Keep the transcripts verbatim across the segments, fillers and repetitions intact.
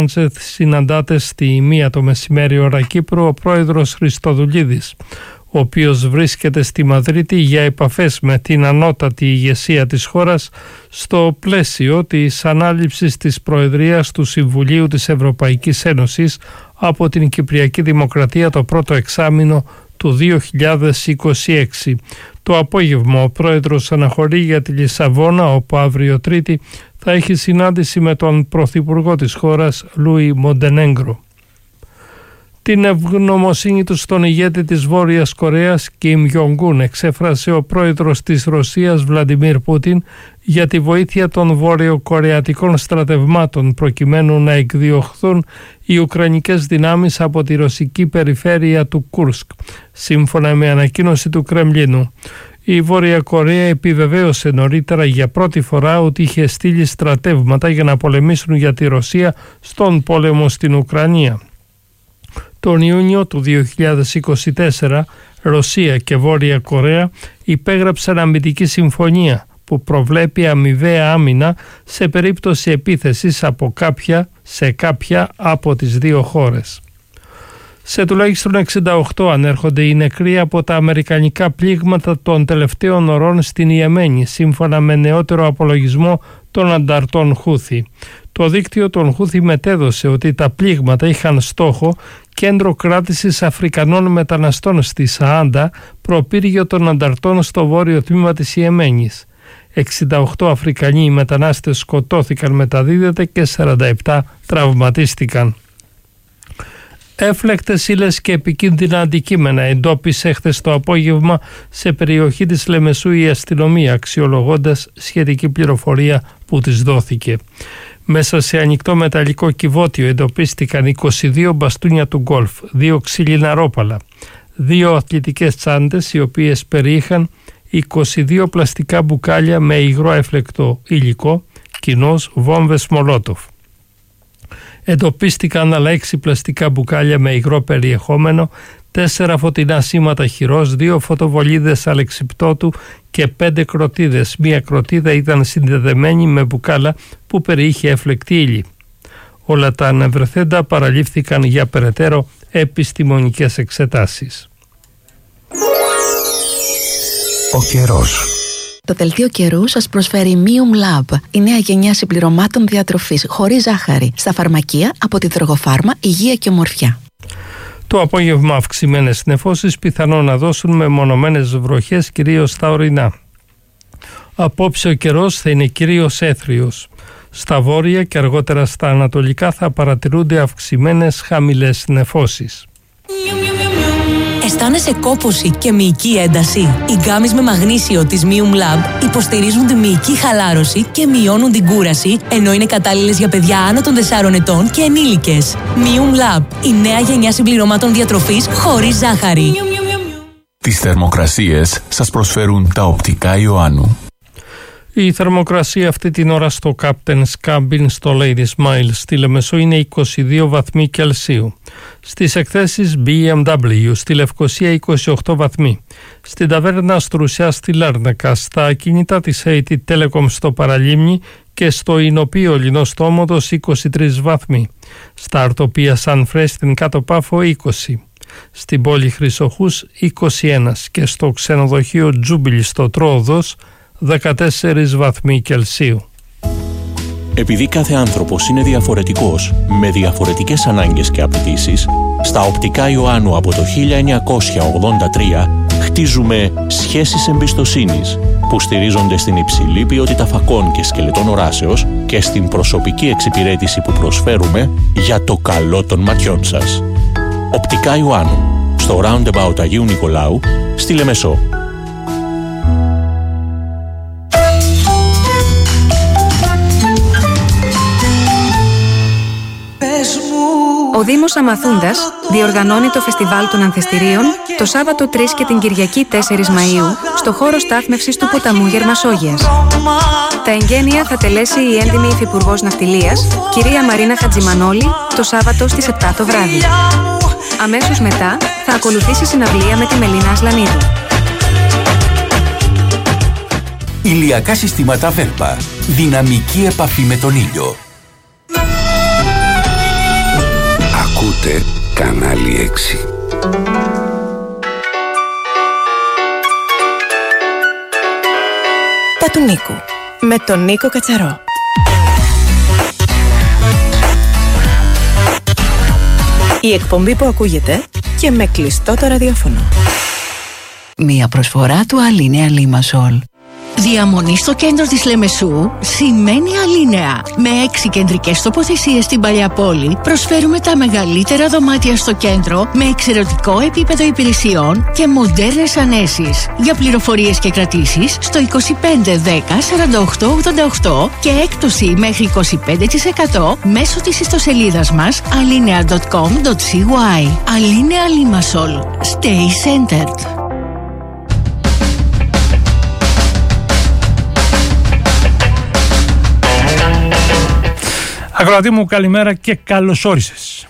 συναντάται στη μία το μεσημέρι ώρα Κύπρου ο πρόεδρος Χριστοδουλίδης, ο οποίος βρίσκεται στη Μαδρίτη για επαφές με την ανώτατη ηγεσία της χώρας στο πλαίσιο της ανάληψης της Προεδρίας του Συμβουλίου της Ευρωπαϊκής Ένωσης από την Κυπριακή Δημοκρατία το πρώτο εξάμηνο του δύο χιλιάδες είκοσι έξι. Το απόγευμα ο πρόεδρος αναχωρεί για τη Λισαβόνα, όπου αύριο Τρίτη θα έχει συνάντηση με τον πρωθυπουργό της χώρας Λούι Μοντενέγκρο. Την ευγνωμοσύνη του στον ηγέτη της Βόρειας Κορέας Κιμ Γιονγκούν εξέφρασε ο πρόεδρος της Ρωσίας Βλαντιμίρ Πούτιν για τη βοήθεια των βορειοκορεατικών στρατευμάτων προκειμένου να εκδιωχθούν οι ουκρανικές δυνάμεις από τη ρωσική περιφέρεια του Κούρσκ. Σύμφωνα με ανακοίνωση του Κρεμλίνου, η Βόρεια Κορέα επιβεβαίωσε νωρίτερα για πρώτη φορά ότι είχε στείλει στρατεύματα για να πολεμήσουν για τη Ρωσία στον πόλεμο στην Ουκρανία. Τον Ιούνιο του δύο χιλιάδες είκοσι τέσσερα, Ρωσία και Βόρεια Κορέα υπέγραψαν αμυντική συμφωνία που προβλέπει αμοιβαία άμυνα σε περίπτωση επίθεσης από κάποια σε κάποια από τις δύο χώρες. Σε τουλάχιστον εξήντα οκτώ ανέρχονται οι νεκροί από τα αμερικανικά πλήγματα των τελευταίων ωρών στην Ιεμένη, σύμφωνα με νεότερο απολογισμό των ανταρτών Χούθη. Το δίκτυο των Χούθη μετέδωσε ότι τα πλήγματα είχαν στόχο κέντρο κράτησης Αφρικανών μεταναστών στη Σαάντα, προπύργιο των ανταρτών στο βόρειο τμήμα της Ιεμένης. εξήντα οκτώ Αφρικανοί μετανάστες σκοτώθηκαν, μεταδίδεται, και σαράντα επτά τραυματίστηκαν. Έφλεκτες ύλες και επικίνδυνα αντικείμενα εντόπισε χθες το απόγευμα σε περιοχή της Λεμεσού η αστυνομία, αξιολογώντας σχετική πληροφορία που της δόθηκε. Μέσα σε ανοιχτό μεταλλικό κυβότιο εντοπίστηκαν είκοσι δύο μπαστούνια του γκολφ, δύο ξύλινα ρόπαλα, δύο αθλητικές τσάντες οι οποίες περιείχαν είκοσι δύο πλαστικά μπουκάλια με υγρό έφλεκτο υλικό, κοινώς βόμβες Μολότοφ. Εντοπίστηκαν άλλα έξι πλαστικά μπουκάλια με υγρό περιεχόμενο, τέσσερα φωτεινά σήματα χειρός, δύο φωτοβολίδες αλεξιπτότου και πέντε κροτίδες. Μία κροτίδα ήταν συνδεδεμένη με μπουκάλα που περιείχε έφλεκτη ύλη. Όλα τα ανεβρεθέντα παραλήφθηκαν για περαιτέρω επιστημονικές εξετάσεις. Ο καιρός. Το δελτίο καιρού σας προσφέρει Mium Lab, η νέα γενιά συμπληρωμάτων διατροφής χωρίς ζάχαρη, στα φαρμακεία από τη Δρογοφάρμα Υγεία και Ομορφιά. Το απόγευμα αυξημένες νεφώσεις πιθανόν να δώσουν μεμονωμένες βροχές κυρίως στα ορεινά. Απόψε ο καιρός θα είναι κυρίως έθριος. Στα βόρεια και αργότερα στα ανατολικά θα παρατηρούνται αυξημένες χαμηλές νεφώσεις. Αισθάνεσαι κόπωση και μυϊκή ένταση? Οι γκάμεις με μαγνήσιο της Mium Lab υποστηρίζουν τη μυϊκή χαλάρωση και μειώνουν την κούραση, ενώ είναι κατάλληλες για παιδιά άνω των τεσσάρων ετών και ενήλικες. Mium Lab, η νέα γενιά συμπληρωμάτων διατροφής χωρίς ζάχαρη. Τις θερμοκρασίες σας προσφέρουν τα οπτικά Ιωάννου. Η θερμοκρασία αυτή την ώρα στο Captain's Cabin στο Lady Smile στη Λεμεσό είναι είκοσι δύο βαθμοί Κελσίου. Στις εκθέσεις μπι εμ ντάμπλιου στη Λευκοσία είκοσι οκτώ βαθμοί. Στην ταβέρνα Στρουσιά στη Λάρνακα, στα ακίνητα της έι τι Telecom στο Παραλίμνη και στο Ινοπείο Λινόστόμοδος είκοσι τρεις βαθμοί. Στα Αρτοπία Σαν Φρέ στην Κάτω Πάφο είκοσι. Στην πόλη Χρυσοχούς είκοσι ένα και στο ξενοδοχείο Τζούμπιλι στο Τρόοδος δεκατέσσερις βαθμοί Κελσίου. Επειδή κάθε άνθρωπος είναι διαφορετικός, με διαφορετικές ανάγκες και απαιτήσεις, στα οπτικά Ιωάννου από το χίλια εννιακόσια ογδόντα τρία χτίζουμε σχέσεις εμπιστοσύνης που στηρίζονται στην υψηλή ποιότητα φακών και σκελετών οράσεως και στην προσωπική εξυπηρέτηση που προσφέρουμε για το καλό των ματιών σας. Οπτικά Ιωάννου, στο Roundabout Αγίου Νικολάου, στη Λεμεσό. Ο Δήμος Αμαθούντας διοργανώνει το Φεστιβάλ των Ανθεστηρίων το Σάββατο τρεις και την Κυριακή τέσσερις Μαΐου στο χώρο στάθμευσης του ποταμού Γερμασόγειας. Τα εγγένεια θα τελέσει η έντιμη Υφυπουργός Ναυτιλίας, κυρία Μαρίνα Χατζημανόλη, το Σάββατο στις επτά το βράδυ. Αμέσως μετά θα ακολουθήσει συναυλία με τη Μελίνα Ασλανίδου. Ηλιακά συστήματα Βέλπα. Δυναμική επαφή με τον ήλιο. Ακούτε Κανάλι έξι. Τα του Νίκου με τον Νίκο Κατσαρό. Η εκπομπή που ακούγεται και με κλειστό το ραδιόφωνο. Μία προσφορά του Αλίνεα Λίμασολ. Διαμονή στο κέντρο της Λεμεσού σημαίνει Αλίνεα. Με έξι κεντρικές τοποθεσίες στην παλιά πόλη, προσφέρουμε τα μεγαλύτερα δωμάτια στο κέντρο με εξαιρετικό επίπεδο υπηρεσιών και μοντέρνες ανέσεις. Για πληροφορίες και κρατήσεις στο είκοσι πέντε δέκα σαράντα οκτώ ογδόντα οκτώ και έκπτωση μέχρι είκοσι πέντε τοις εκατό μέσω της ιστοσελίδας μας alinea τελεία com τελεία cy. Αλίνεα Λίμασολ. Stay centered. Ακροατή μου, καλημέρα και καλώς όρισες.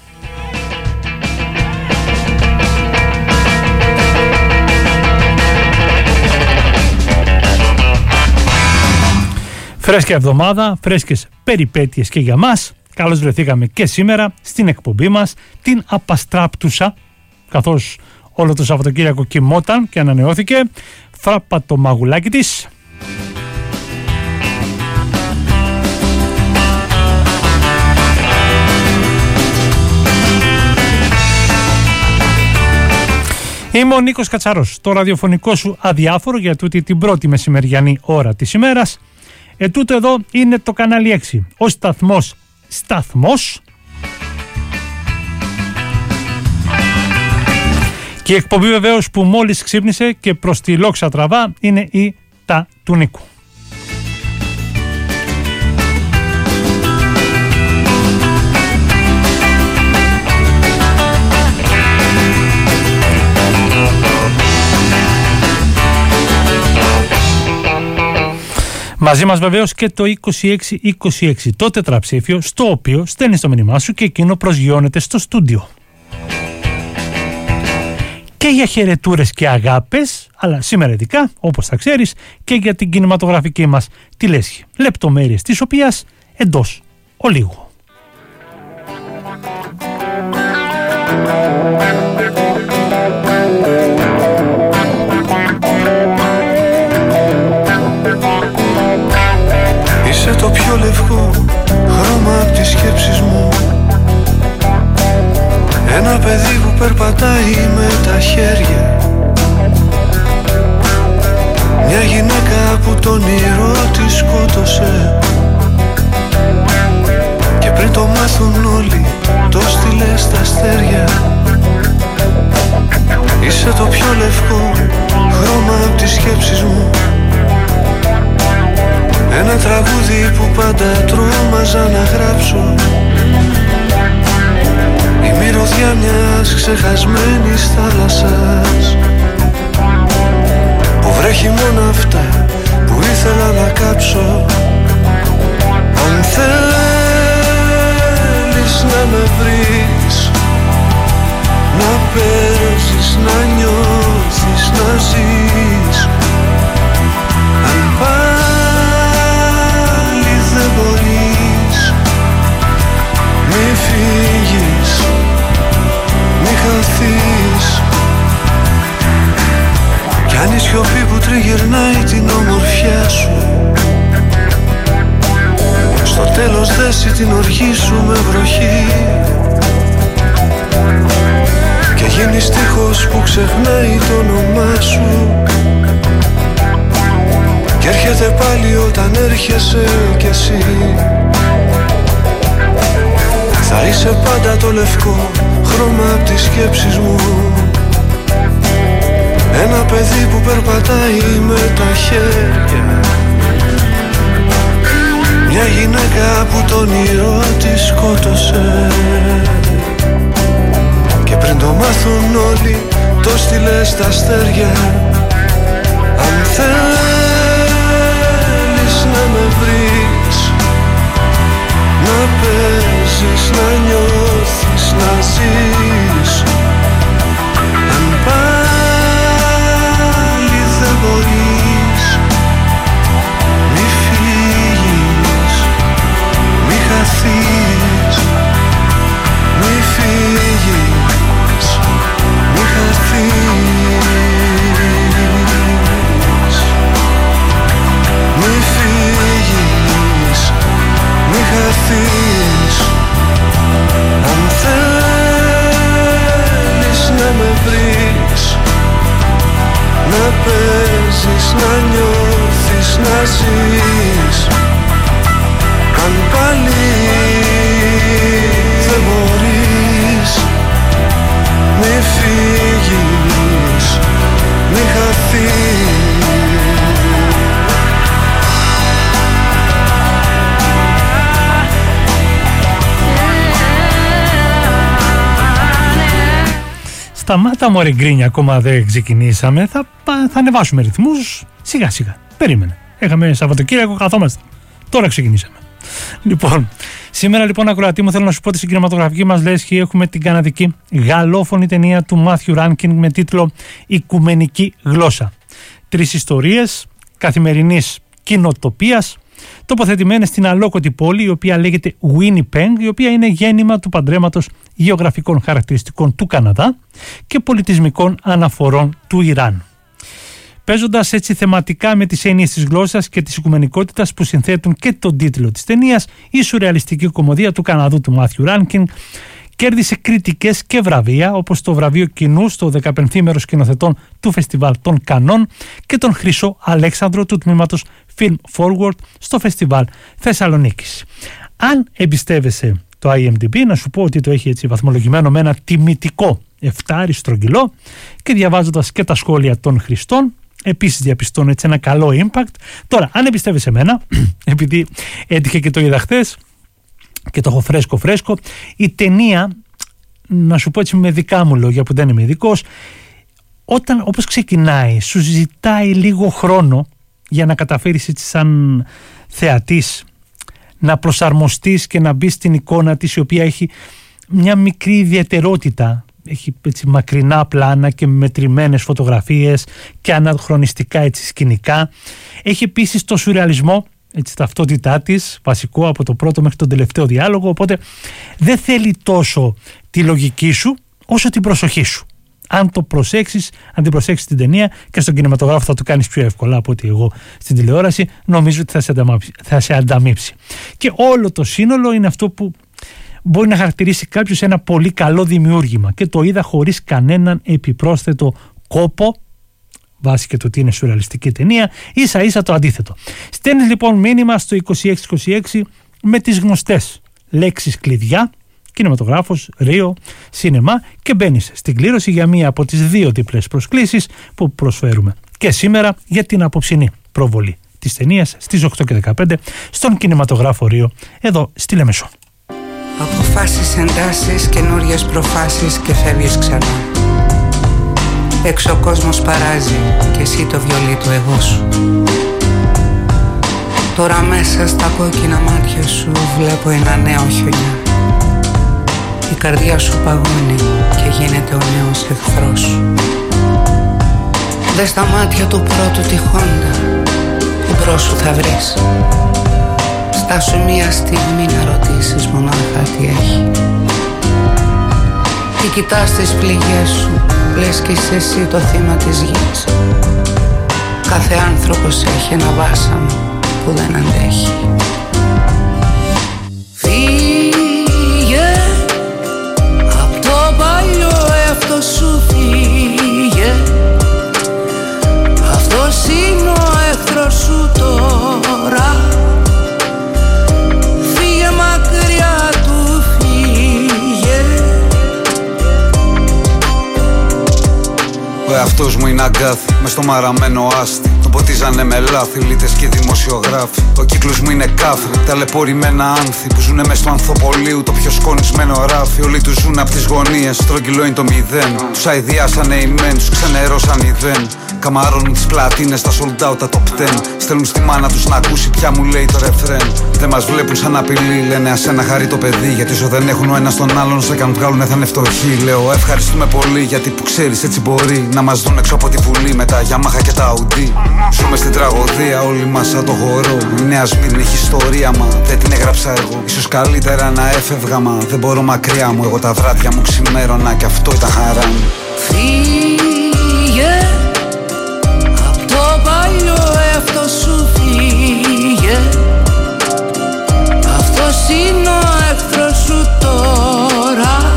Φρέσκια εβδομάδα, φρέσκες περιπέτειες και για μας. Καλώς βρεθήκαμε και σήμερα στην εκπομπή μας, την Απαστράπτουσα, καθώς όλο το Σαββατοκύριακο κοιμόταν και ανανεώθηκε. Φράπα το μαγουλάκι της. Είμαι ο Νίκος Κατσαρός, το ραδιοφωνικό σου αδιάφορο για τούτη την πρώτη μεσημεριανή ώρα της ημέρας. Ετούτο εδώ είναι το κανάλι έξι, ο σταθμός σταθμός. Και η εκπομπή βεβαίως που μόλις ξύπνησε και προς τη λόξα τραβά είναι η Τα του Νίκου. Μαζί μας βεβαίως και το είκοσι έξι είκοσι έξι, το τετραψήφιο στο οποίο στέλνεις το μήνυμά σου και εκείνο προσγειώνεται στο στούντιο. Και για χαιρετούρες και αγάπες, αλλά σήμερα ειδικά, όπως θα ξέρεις, και για την κινηματογραφική μας τη λέσχη, λεπτομέρειες της οποίας εντός ολίγου. Είσαι το πιο λευκό χρώμα απ' τις σκέψεις μου. Ένα παιδί που περπατάει με τα χέρια. Μια γυναίκα που τον όνειρο της σκότωσε. Και πριν το μάθουν όλοι το στείλε στα αστέρια. Είσαι το πιο λευκό χρώμα απ' τις σκέψεις μου. Ένα τραγούδι που πάντα τρόμαζα να γράψω. Η μυρωδιά μιας ξεχασμένης θάλασσας που βρέχει μόνο αυτά που ήθελα να κάψω. Αν θέλεις να με βρεις, να παίζεις, να νιώθεις, να ζεις. Αν πάλι δεν μπορείς, μη φύγεις, μη χαθείς. Κι αν η σιωπή που τριγυρνάει την ομορφιά σου στο τέλος δέσει την οργή σου με βροχή και γίνει στίχος που ξεχνάει το όνομά σου. Κι έρχεται πάλι όταν έρχεσαι κι εσύ. Θα είσαι πάντα το λευκό χρώμα απ' τις σκέψεις μου. Ένα παιδί που περπατάει με τα χέρια. Μια γυναίκα που τον όνειρο της σκότωσε. Και πριν το μάθουν όλοι το στείλε στα αστέρια. Αν θέλεις να με βρεις, να παίζεις, να νιώθεις, να ζεις. Αν πάλι δεν μπορείς, μη φύγεις, μη χαθείς, μη φύγεις. Σταμάτα μωρέ γκρίνια, ακόμα δεν ξεκινήσαμε. Θα, θα ανεβάσουμε ρυθμούς σιγά σιγά. Περίμενε. Έχαμε Σαββατοκύριακο, καθόμαστε. Τώρα ξεκινήσαμε. Λοιπόν, σήμερα λοιπόν ακροατή μου θέλω να σου πω ότι στην κινηματογραφική μας λέσχη έχουμε την καναδική γαλλόφωνη ταινία του Μάθιου Ράνκινγκ με τίτλο «Οικουμενική γλώσσα». Τρεις ιστορίες καθημερινής κοινοτοπίας τοποθετημένες στην αλόκοτη πόλη, η οποία λέγεται Winnipeg, η οποία είναι γέννημα του παντρέματος γεωγραφικών χαρακτηριστικών του Καναδά και πολιτισμικών αναφορών του Ιράν. Παίζοντας έτσι θεματικά με τις έννοιες της γλώσσας και της οικουμενικότητας που συνθέτουν και τον τίτλο της ταινίας, η σουρεαλιστική κωμωδία του Καναδού του Μάθιου Ράνκινγκ κέρδισε κριτικές και βραβεία, όπως το βραβείο κοινού στο δεκαπενθήμερο σκηνοθετών του Φεστιβάλ των Κανών και τον Χρυσό Αλέξανδρο του τμήματος Film Forward στο Φεστιβάλ Θεσσαλονίκης. Αν εμπιστεύεσαι το άι εμ ντι μπι, να σου πω ότι το έχει έτσι βαθμολογημένο με ένα τιμητικό εφτάρι στρογγυλό, και διαβάζοντας και τα σχόλια των χρηστών, επίσης διαπιστώνω έτσι ένα καλό impact. Τώρα, αν εμπιστεύεσαι εμένα, επειδή έτυχε και το είδα χθες και το έχω φρέσκο φρέσκο, η ταινία, να σου πω έτσι με δικά μου λόγια που δεν είμαι ειδικός, όταν όπως ξεκινάει σου ζητάει λίγο χρόνο για να καταφέρεις έτσι σαν θεατής να προσαρμοστείς και να μπεις στην εικόνα της, η οποία έχει μια μικρή ιδιαιτερότητα. Έχει έτσι μακρινά πλάνα και μετρημένες φωτογραφίες και αναχρονιστικά έτσι σκηνικά. Έχει επίσης το σουρεαλισμό, έτσι ταυτότητά της, βασικό από το πρώτο μέχρι τον τελευταίο διάλογο, οπότε δεν θέλει τόσο τη λογική σου όσο την προσοχή σου. Αν το προσέξεις, αν την προσέξεις την ταινία, και στον κινηματογράφο θα το κάνεις πιο εύκολα από ότι εγώ στην τηλεόραση, νομίζω ότι θα σε ανταμείψει, θα σε ανταμείψει. Και όλο το σύνολο είναι αυτό που μπορεί να χαρακτηρίσει κάποιος ένα πολύ καλό δημιούργημα, και το είδα χωρίς κανέναν επιπρόσθετο κόπο, βάσει και το ότι είναι σουρεαλιστική ταινία, ίσα ίσα το αντίθετο. Στέλνεις λοιπόν μήνυμα στο είκοσι έξι είκοσι έξι με τις γνωστές λέξεις κλειδιά, κινηματογράφος, Ρίο, σινεμά, και μπαίνεις στην κλήρωση για μία από τις δύο διπλές προσκλήσεις που προσφέρουμε και σήμερα για την απόψινή προβολή της ταινίας στις οκτώ και δεκαπέντε στον κινηματογράφο Ρίο, εδώ στη Λεμεσό. Αποφάσεις, εντάσεις, καινούριες προφάσεις και φεύγεις ξανά. Έξω ο κόσμος παράζει και εσύ το βιολί του εγώ σου. Τώρα μέσα στα κόκκινα μάτια σου βλέπω ένα νέο χιονιά. Η καρδιά σου παγώνει και γίνεται ο νέος εχθρός σου. Δες στα μάτια του πρώτου τη Χόντα, εμπρός σου θα βρεις. Στάσου μία στιγμή να ρωτήσεις μονάχα τι έχει. Τι κοιτάς τις πληγές σου, λες κι είσαι εσύ το θύμα της γης. Κάθε άνθρωπος έχει ένα βάσανο που δεν αντέχει. Φύγε απ' το παλιό εαυτό σου, φύγε. Αυτός είναι ο εχθρός σου τώρα. Μακριά του φύγε. Ο εαυτός μου είναι αγκάθι, μες στο μαραμένο άστι. Τον ποτίζανε με λάθη, λίτες και δημοσιογράφοι. Ο κύκλος μου είναι κάφρι, ταλαιπωρημένα άνθη που ζουνε μες στο ανθοπολίου, το πιο σκονισμένο ράφι. Όλοι τους ζουν απ' τις γωνίες, στρογγυλό είναι το μηδέν. Τους αηδιάσανε οι μεν, τους ξενερώσαν οι δεν. Καμαρώνουν τις πλατίνες, στα sold out, τα top ten. Στέλνουν στη μάνα τους να ακούσει πια μου λέει το ρεφρέν. Δεν μας βλέπουν σαν απειλή, λένε ας ένα χαρεί το παιδί. Γιατί όσο δεν έχουν ο ένας τον άλλον, σε κάνουν βγάλουν θα είναι φτωχοί. Λέω ευχαριστούμε πολύ, γιατί που ξέρεις έτσι μπορεί να μας δουν έξω από τη βουλή με τα Yamaha και τα Audi. Ζούμε στην τραγωδία, όλοι μας σαν το χορό. Η Νέα Σμύρνη έχει ιστορία, μα δεν την έγραψα εγώ. Ίσως καλύτερα να έφευγα, μα δεν μπορώ μακριά μου. Εγώ τα βράδια μου ξημέρωνα και αυτό ήταν χαρά μου. Φύγε απ' το παλιό εαυτό σου, φύγε. Αυτός είναι ο εχθρός σου τώρα.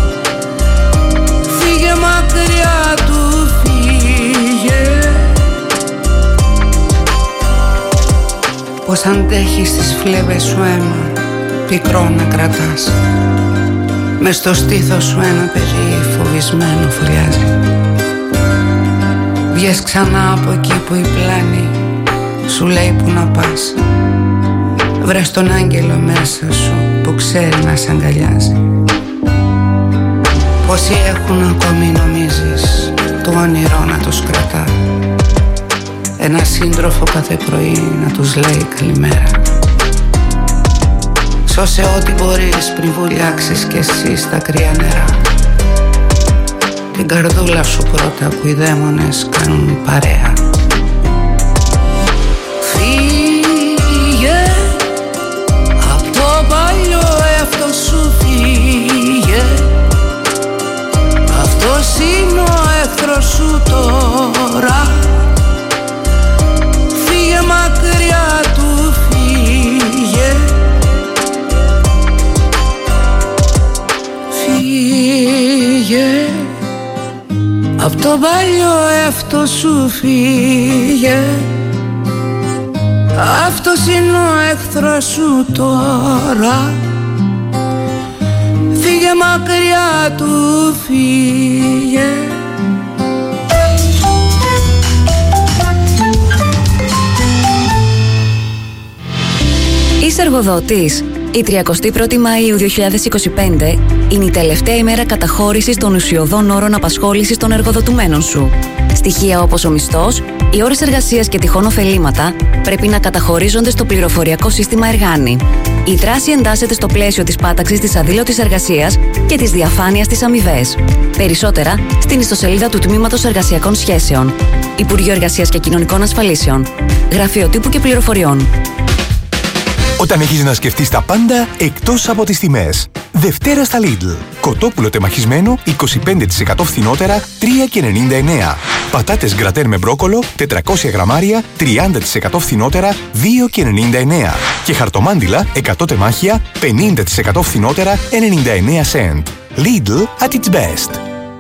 Φύγε μακριά του, φύγε. Πως αντέχεις τις φλέβες σου αίμα πικρό να κρατάς. Μες στο στήθος σου ένα παιδί φοβισμένο φωλιάζει. Βγες ξανά από εκεί που η πλάνη σου λέει που να πας. Βρες τον άγγελο μέσα σου που ξέρει να σ' αγκαλιάζει. Πόσοι έχουν ακόμη νομίζεις το όνειρο να τους κρατά, ένα σύντροφο κάθε πρωί να τους λέει καλημέρα. Σώσε ό,τι μπορείς πριν βουλιάξεις κι εσύ στα κρύα νερά. Την καρδούλα σου πρώτα που οι δαίμονες κάνουν παρέα. Φύγε απ' το παλιό εαυτό σου, φύγε. Αυτός είναι ο εχθρός σου τώρα. Φύγε μακριά του, φύγε. Φύγε απ' το παλιό εαυτό σου, φύγε. Αυτός είναι ο εχθρός σου τώρα. Φύγε μακριά του, φύγε. Είσαι εργοδότης? Η τριαντάτη πρώτη Μαΐου δύο χιλιάδες είκοσι πέντε είναι η τελευταία ημέρα καταχώρησης των ουσιωδών όρων απασχόλησης των εργοδοτουμένων σου. Στοιχεία όπως ο μισθός, οι ώρες εργασίας και τυχόν ωφελήματα πρέπει να καταχωρίζονται στο πληροφοριακό σύστημα Εργάνη. Η δράση εντάσσεται στο πλαίσιο της πάταξης της αδήλωτης εργασίας και της διαφάνειας στις αμοιβές. Περισσότερα στην ιστοσελίδα του Τμήματος Εργασιακών Σχέσεων. Υπουργείο Εργασίας και Κοινωνικών Ασφαλίσεων. Γραφείο Τύπου και Πληροφοριών. Όταν έχεις να σκεφτείς τα πάντα εκτός από τις τιμές. Δευτέρα στα Lidl. Κοτόπουλο τεμαχισμένο είκοσι πέντε τοις εκατό φθηνότερα, τρία και ενενήντα εννέα. Πατάτες γκρατέρ με μπρόκολο, τετρακόσια γραμμάρια, τριάντα τοις εκατό φθηνότερα, δύο και ενενήντα εννέα. Και χαρτομάντιλα, εκατό τεμάχια, πενήντα τοις εκατό φθηνότερα, ενενήντα εννέα σεντ. Lidl at its best.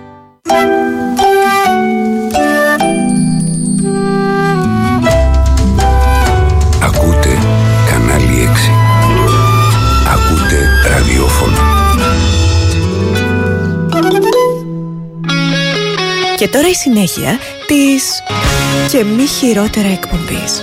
Ακούτε Κανάλι έξι. Ακούτε ραδιόφωνο. Και τώρα η συνέχεια της και μη χειρότερα εκπομπής.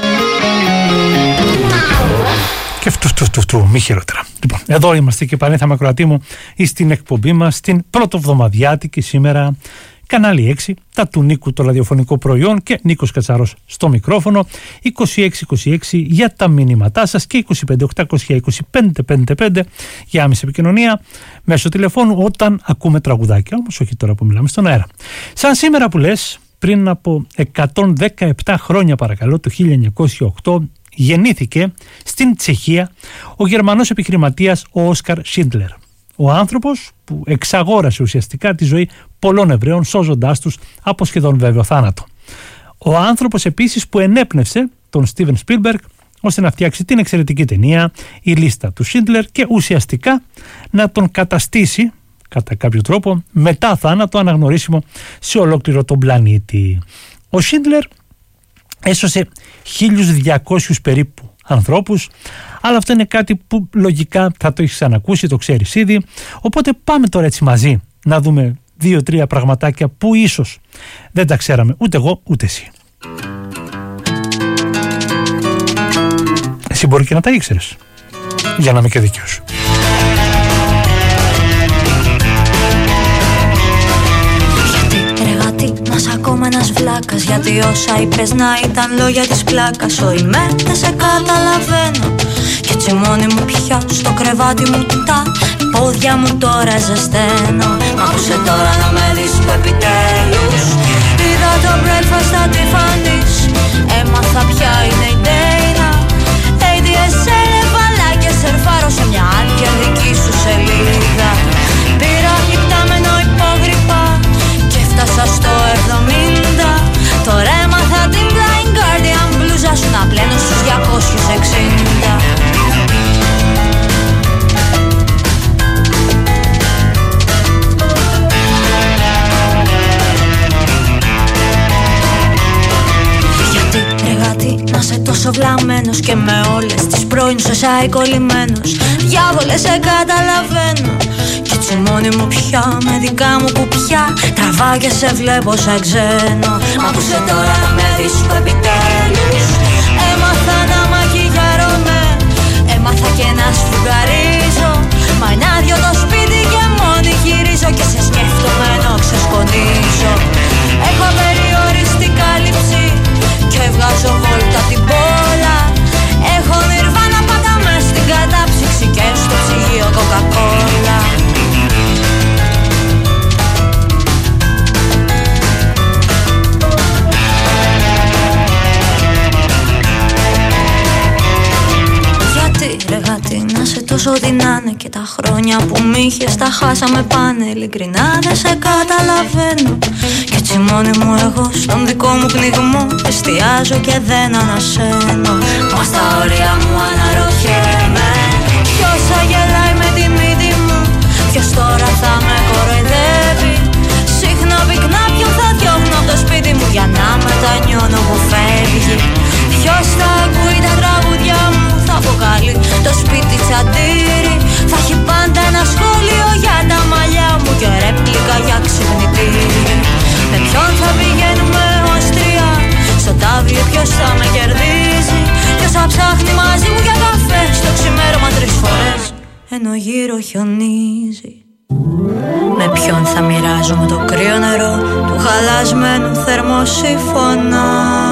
Και αυτού του, του, του, μη χειρότερα. Λοιπόν, εδώ είμαστε και πανέθαμε ακροατή μου στην εκπομπή μας, στην πρωτοβδομαδιάτικη σήμερα Κανάλι έξι, τα του Νίκου το ραδιοφωνικό προϊόν και Νίκος Κατσαρός στο μικρόφωνο. Είκοσι έξι είκοσι έξι για τα μηνύματά σας και είκοσι πέντε οκτακόσια είκοσι πέντε πενήντα πέντε για άμεση επικοινωνία μέσω τηλεφώνου όταν ακούμε τραγουδάκια, όμως όχι τώρα που μιλάμε στον αέρα. Σαν σήμερα που λες, πριν από εκατόν δεκαεπτά χρόνια παρακαλώ, το χίλια εννιακόσια οκτώ, γεννήθηκε στην Τσεχία ο Γερμανός επιχειρηματίας ο Όσκαρ Σίντλερ. Ο άνθρωπος που εξαγόρασε ουσιαστικά τη ζωή πολλών Εβραίων σώζοντάς τους από σχεδόν βέβαιο θάνατο. Ο άνθρωπος επίσης που ενέπνευσε τον Στίβεν Σπίλμπεργκ ώστε να φτιάξει την εξαιρετική ταινία «Η λίστα του Σίντλερ» και ουσιαστικά να τον καταστήσει κατά κάποιο τρόπο μετά θάνατο αναγνωρίσιμο σε ολόκληρο τον πλανήτη. Ο Σίντλερ έσωσε χίλιους διακόσιους περίπου ανθρώπους, αλλά αυτό είναι κάτι που λογικά θα το έχεις ανακούσει, το ξέρεις ήδη, οπότε πάμε τώρα έτσι μαζί να δούμε δύο-τρία πραγματάκια που ίσως δεν τα ξέραμε ούτε εγώ ούτε εσύ. Εσύ μπορεί και να τα ήξερες, για να είμαι και δίκαιος. Μας ακόμα ένας βλάκας, γιατί όσα είπες να ήταν λόγια της πλάκας. Ο είμαι δεν σε καταλαβαίνω κι έτσι μόνη μου πια στο κρεβάτι μου τα πόδια μου τώρα ζεσταίνω. Μ' άκουσε τώρα να με δεις που επιτέλους είδα το breakfast στα Tiffany's. Έμαθα πια είναι η Dana έι ντι ες ελ, έβαλα και σερφάρω σε μια άλλη και δική σου σελίδα. Πήρα νυχτάμενο υπόγρυπα και φτάσα στο εβδομήντα. Τώρα έμαθα την Blind Guardian μπλούζα σου να πλένω στους διακόσιους εξήντα. Γιατί ρε γάτη να σε τόσο βλαμμένος και με όλες τις πρώην σου εσάι κολλημένος. Διάβολε σε καταλαβαίνω κι έτσι μόνη μου πια με δικά μου κουπιά τραβά και σε βλέπω σαν ξένο. Μ' άκουσε τώρα να με δεις που επιτέλους έμαθα να μακιγιάρομαι, έμαθα και να σφουγγαρίζω. Μα είναι άδειο το σπίτι και μόνη γυρίζω και σε σκέφτομαι Και τα χρόνια που μ' είχες τα χάσαμε πάνε. Ειλικρινά δεν σε καταλαβαίνω. Κι έτσι μόνη μου εγώ στον δικό μου πνιγμό εστιάζω και δεν ανασένω. Μα στα όρια μου αναρωτιέμαι ποιος θα γελάει με τη μύτη μου, ποιος τώρα θα με κοροϊδεύει. Συχνά πυκνά ποιον θα διώχνω από το σπίτι μου για να μετανιώνω που φεύγει. Ποιος θα ακούει τα τραγούδια μου, θα αποκαλεί το σπίτι τσαντήρι. Θα έχει πάντα ένα σχόλιο για τα μαλλιά μου και ρέπλικα για ξυπνητήρι. Με ποιον θα πηγαίνουμε ως τρία, στο τάβλι ποιος θα με κερδίζει. Ποιος θα ψάχνει μαζί μου για καφέ στο ξημέρωμα τρεις φορές ενώ γύρω χιονίζει. Με ποιον θα μοιράζομαι το κρύο νερό του χαλασμένου θερμοσύφωνα.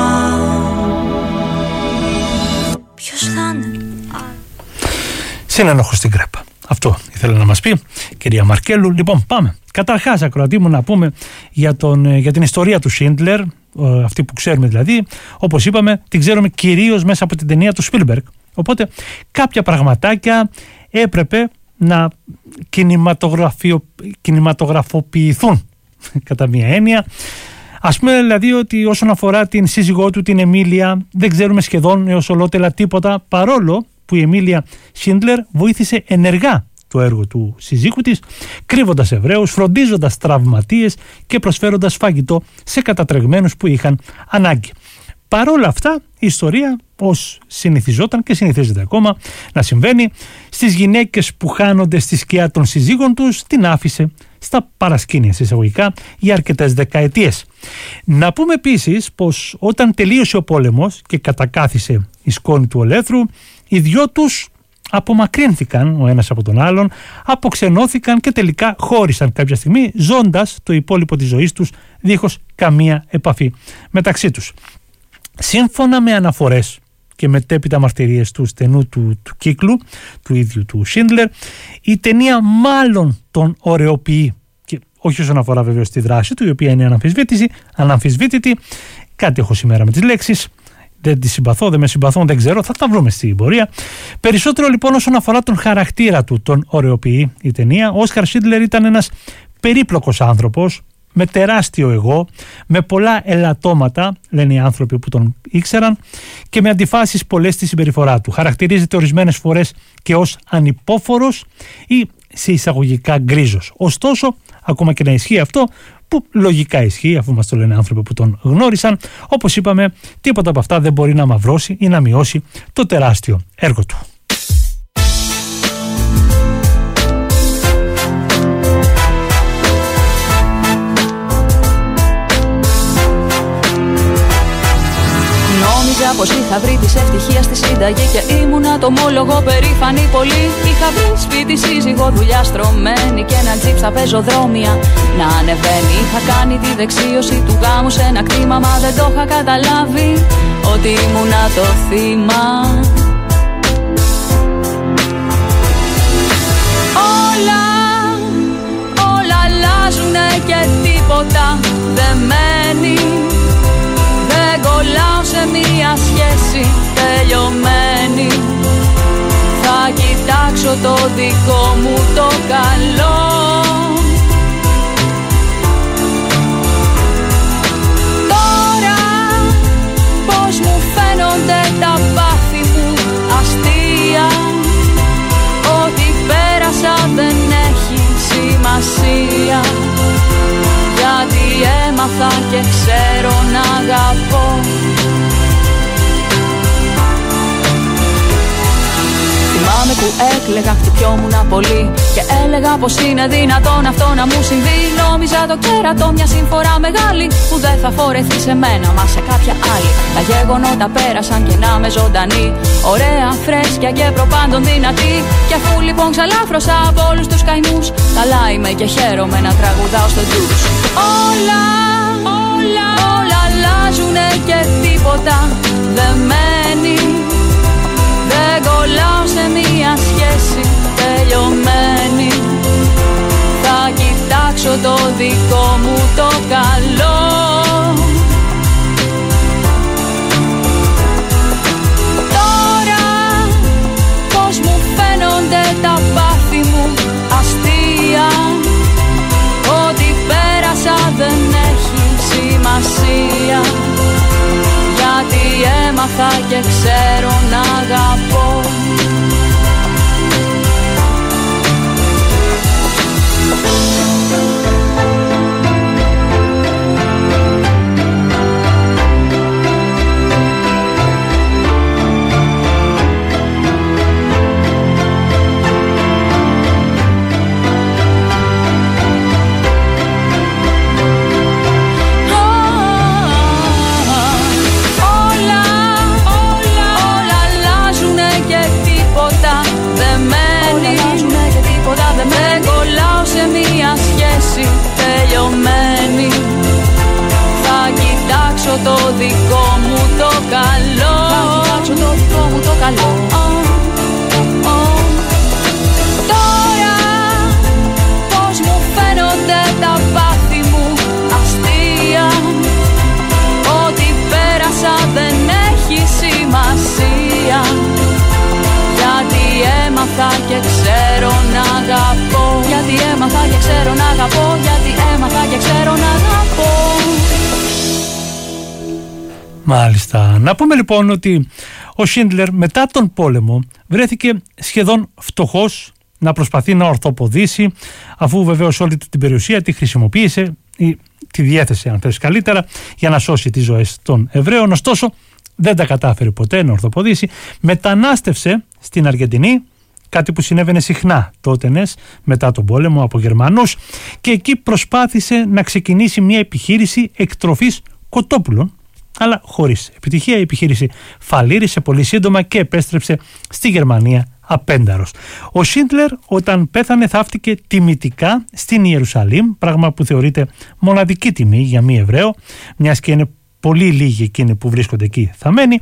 Ποιος θα είναι. Συνενόχος στην κρέπα. Αυτό ήθελε να μας πει κυρία Μαρκέλου. Λοιπόν, πάμε. Καταρχάς, ακροατή μου, να πούμε για, τον, για την ιστορία του Σίντλερ, αυτή που ξέρουμε δηλαδή. Όπως είπαμε, την ξέρουμε κυρίως μέσα από την ταινία του Σπίλμπεργκ. Οπότε κάποια πραγματάκια έπρεπε να κινηματογραφοποιηθούν κατά μία έννοια. Ας πούμε δηλαδή ότι όσον αφορά την σύζυγό του, την Εμίλια, δεν ξέρουμε σχεδόν έως ολότελα τίποτα, παρόλο που η Εμίλια Σίντλερ βοήθησε ενεργά το έργο του συζύγου της, κρύβοντας Εβραίους, φροντίζοντας τραυματίες και προσφέροντας φαγητό σε κατατρεγμένους που είχαν ανάγκη. Παρόλα αυτά, η ιστορία, ως συνηθιζόταν και συνηθίζεται ακόμα να συμβαίνει, στις γυναίκες που χάνονται στη σκιά των συζύγων τους, την άφησε στα παρασκήνια εισαγωγικά για αρκετές δεκαετίες. Να πούμε επίσης πως όταν τελείωσε ο πόλεμος και κατακάθισε η σκόνη του ολέθρου, οι δυο τους απομακρύνθηκαν ο ένας από τον άλλον, αποξενώθηκαν και τελικά χώρισαν κάποια στιγμή, ζώντας το υπόλοιπο της ζωής τους δίχως καμία επαφή μεταξύ τους. Σύμφωνα με αναφορές και μετέπειτα μαρτυρίες του στενού του, του κύκλου, του ίδιου του Σίντλερ, η ταινία μάλλον τον ωρεοποιεί, και όχι όσον αφορά βεβαίως τη δράση του, η οποία είναι αναμφισβήτητη, αναμφισβήτητη. Κάτι έχω σήμερα με τις λέξεις, δεν τη συμπαθώ, δεν με συμπαθώ, δεν ξέρω, θα τα βρούμε στην πορεία. Περισσότερο λοιπόν όσον αφορά τον χαρακτήρα του, τον ωρεοποιεί η ταινία. Ο Όσκαρ Σίντλερ ήταν ένας περίπλοκος άνθρωπος, με τεράστιο εγώ, με πολλά ελαττώματα, λένε οι άνθρωποι που τον ήξεραν, και με αντιφάσεις πολλές στη συμπεριφορά του. Χαρακτηρίζεται ορισμένες φορές και ως ανυπόφορος ή σε εισαγωγικά γκρίζος. Ωστόσο, ακόμα και να ισχύει αυτό, που λογικά ισχύει αφού μας το λένε άνθρωποι που τον γνώρισαν, όπως είπαμε, τίποτα από αυτά δεν μπορεί να μαυρώσει ή να μειώσει το τεράστιο έργο του. Νόμιζα πως είχα βρει της ευτυχίας στη σύνταγη και ήμουνα το ομόλογο περήφανη πολύ. Είχα βρει σπίτι, σύζυγο, δουλειά στρωμένη και ένα τζιπ στα πεζοδρόμια να ανεβαίνει. Είχα κάνει τη δεξίωση του γάμου σε ένα κτήμα, μα δεν το είχα καταλάβει ότι ήμουνα το θύμα. Όλα, όλα αλλάζουνε και τίποτα δεν μένει. Δεν κολλάω σε μία σχέση τελειωμένη. Θα κοιτάξω το δικό μου το καλό. Τώρα πως μου φαίνονται τα πάθη μου αστεία. Ό,τι πέρασα δεν έχει σημασία, γιατί έμαθα και ξέρω να αγαπώ. Θυμάμαι που έκλαιγα, χτυπιόμουνα πολύ και έλεγα πως είναι δυνατόν αυτό να μου συμβεί. Νόμιζα το κέρατο μια συμφορά μεγάλη που δεν θα φορεθεί σε μένα μα σε κάποια άλλη. Τα γεγονότα πέρασαν και να με ζωντανή, ωραία, φρέσκια και προπάντων δυνατή. Κι αφού λοιπόν ξαλάφρωσα από όλους τους καημούς, καλά είμαι και χαίρομαι να τραγουδάω στο ντους. Όλα, όλα, όλα αλλάζουνε και τίποτα δεν μένει. Δεν κολλάω σε μία σχέση τελειωμένη. Θα κοιτάξω το δικό μου το καλό. Τώρα πως μου φαίνονται τα πάθη και ξέρω να αγαπώ. Δεν κολλάω σε μία σχέση τελειωμένη. Θα κοιτάξω το δικό μου το καλό. Θα κοιτάξω το δικό μου το καλό. Oh, oh. Τώρα πως μου φαίνονται τα πάθη μου αστεία. Ό,τι πέρασα δεν έχει σημασία. Γιατί έμαθα και ξέρω να αγαπώ. Γιατί έμαθα και ξέρω να αγαπώ. Γιατί έμαθα και ξέρω να αγαπώ. Μάλιστα. Να πούμε λοιπόν ότι ο Σίντλερ μετά τον πόλεμο βρέθηκε σχεδόν φτωχός, να προσπαθεί να ορθοποδήσει, αφού βεβαίως όλη του την περιουσία τη χρησιμοποίησε ή τη διέθεσε, αν θες καλύτερα, για να σώσει τις ζωές των Εβραίων. Ωστόσο δεν τα κατάφερε ποτέ να ορθοποδήσει. Μετανάστευσε στην Αργεντινή, κάτι που συνέβαινε συχνά τότε νες, μετά τον πόλεμο από Γερμανούς, και εκεί προσπάθησε να ξεκινήσει μια επιχείρηση εκτροφής κοτόπουλων, αλλά χωρίς επιτυχία. Η επιχείρηση φαλήρισε πολύ σύντομα και επέστρεψε στη Γερμανία απένταρος. Ο Σίντλερ όταν πέθανε θαύτηκε τιμητικά στην Ιερουσαλήμ, πράγμα που θεωρείται μοναδική τιμή για μη Εβραίο, μιας και είναι πολύ λίγοι εκείνοι που βρίσκονται εκεί θαμμένοι,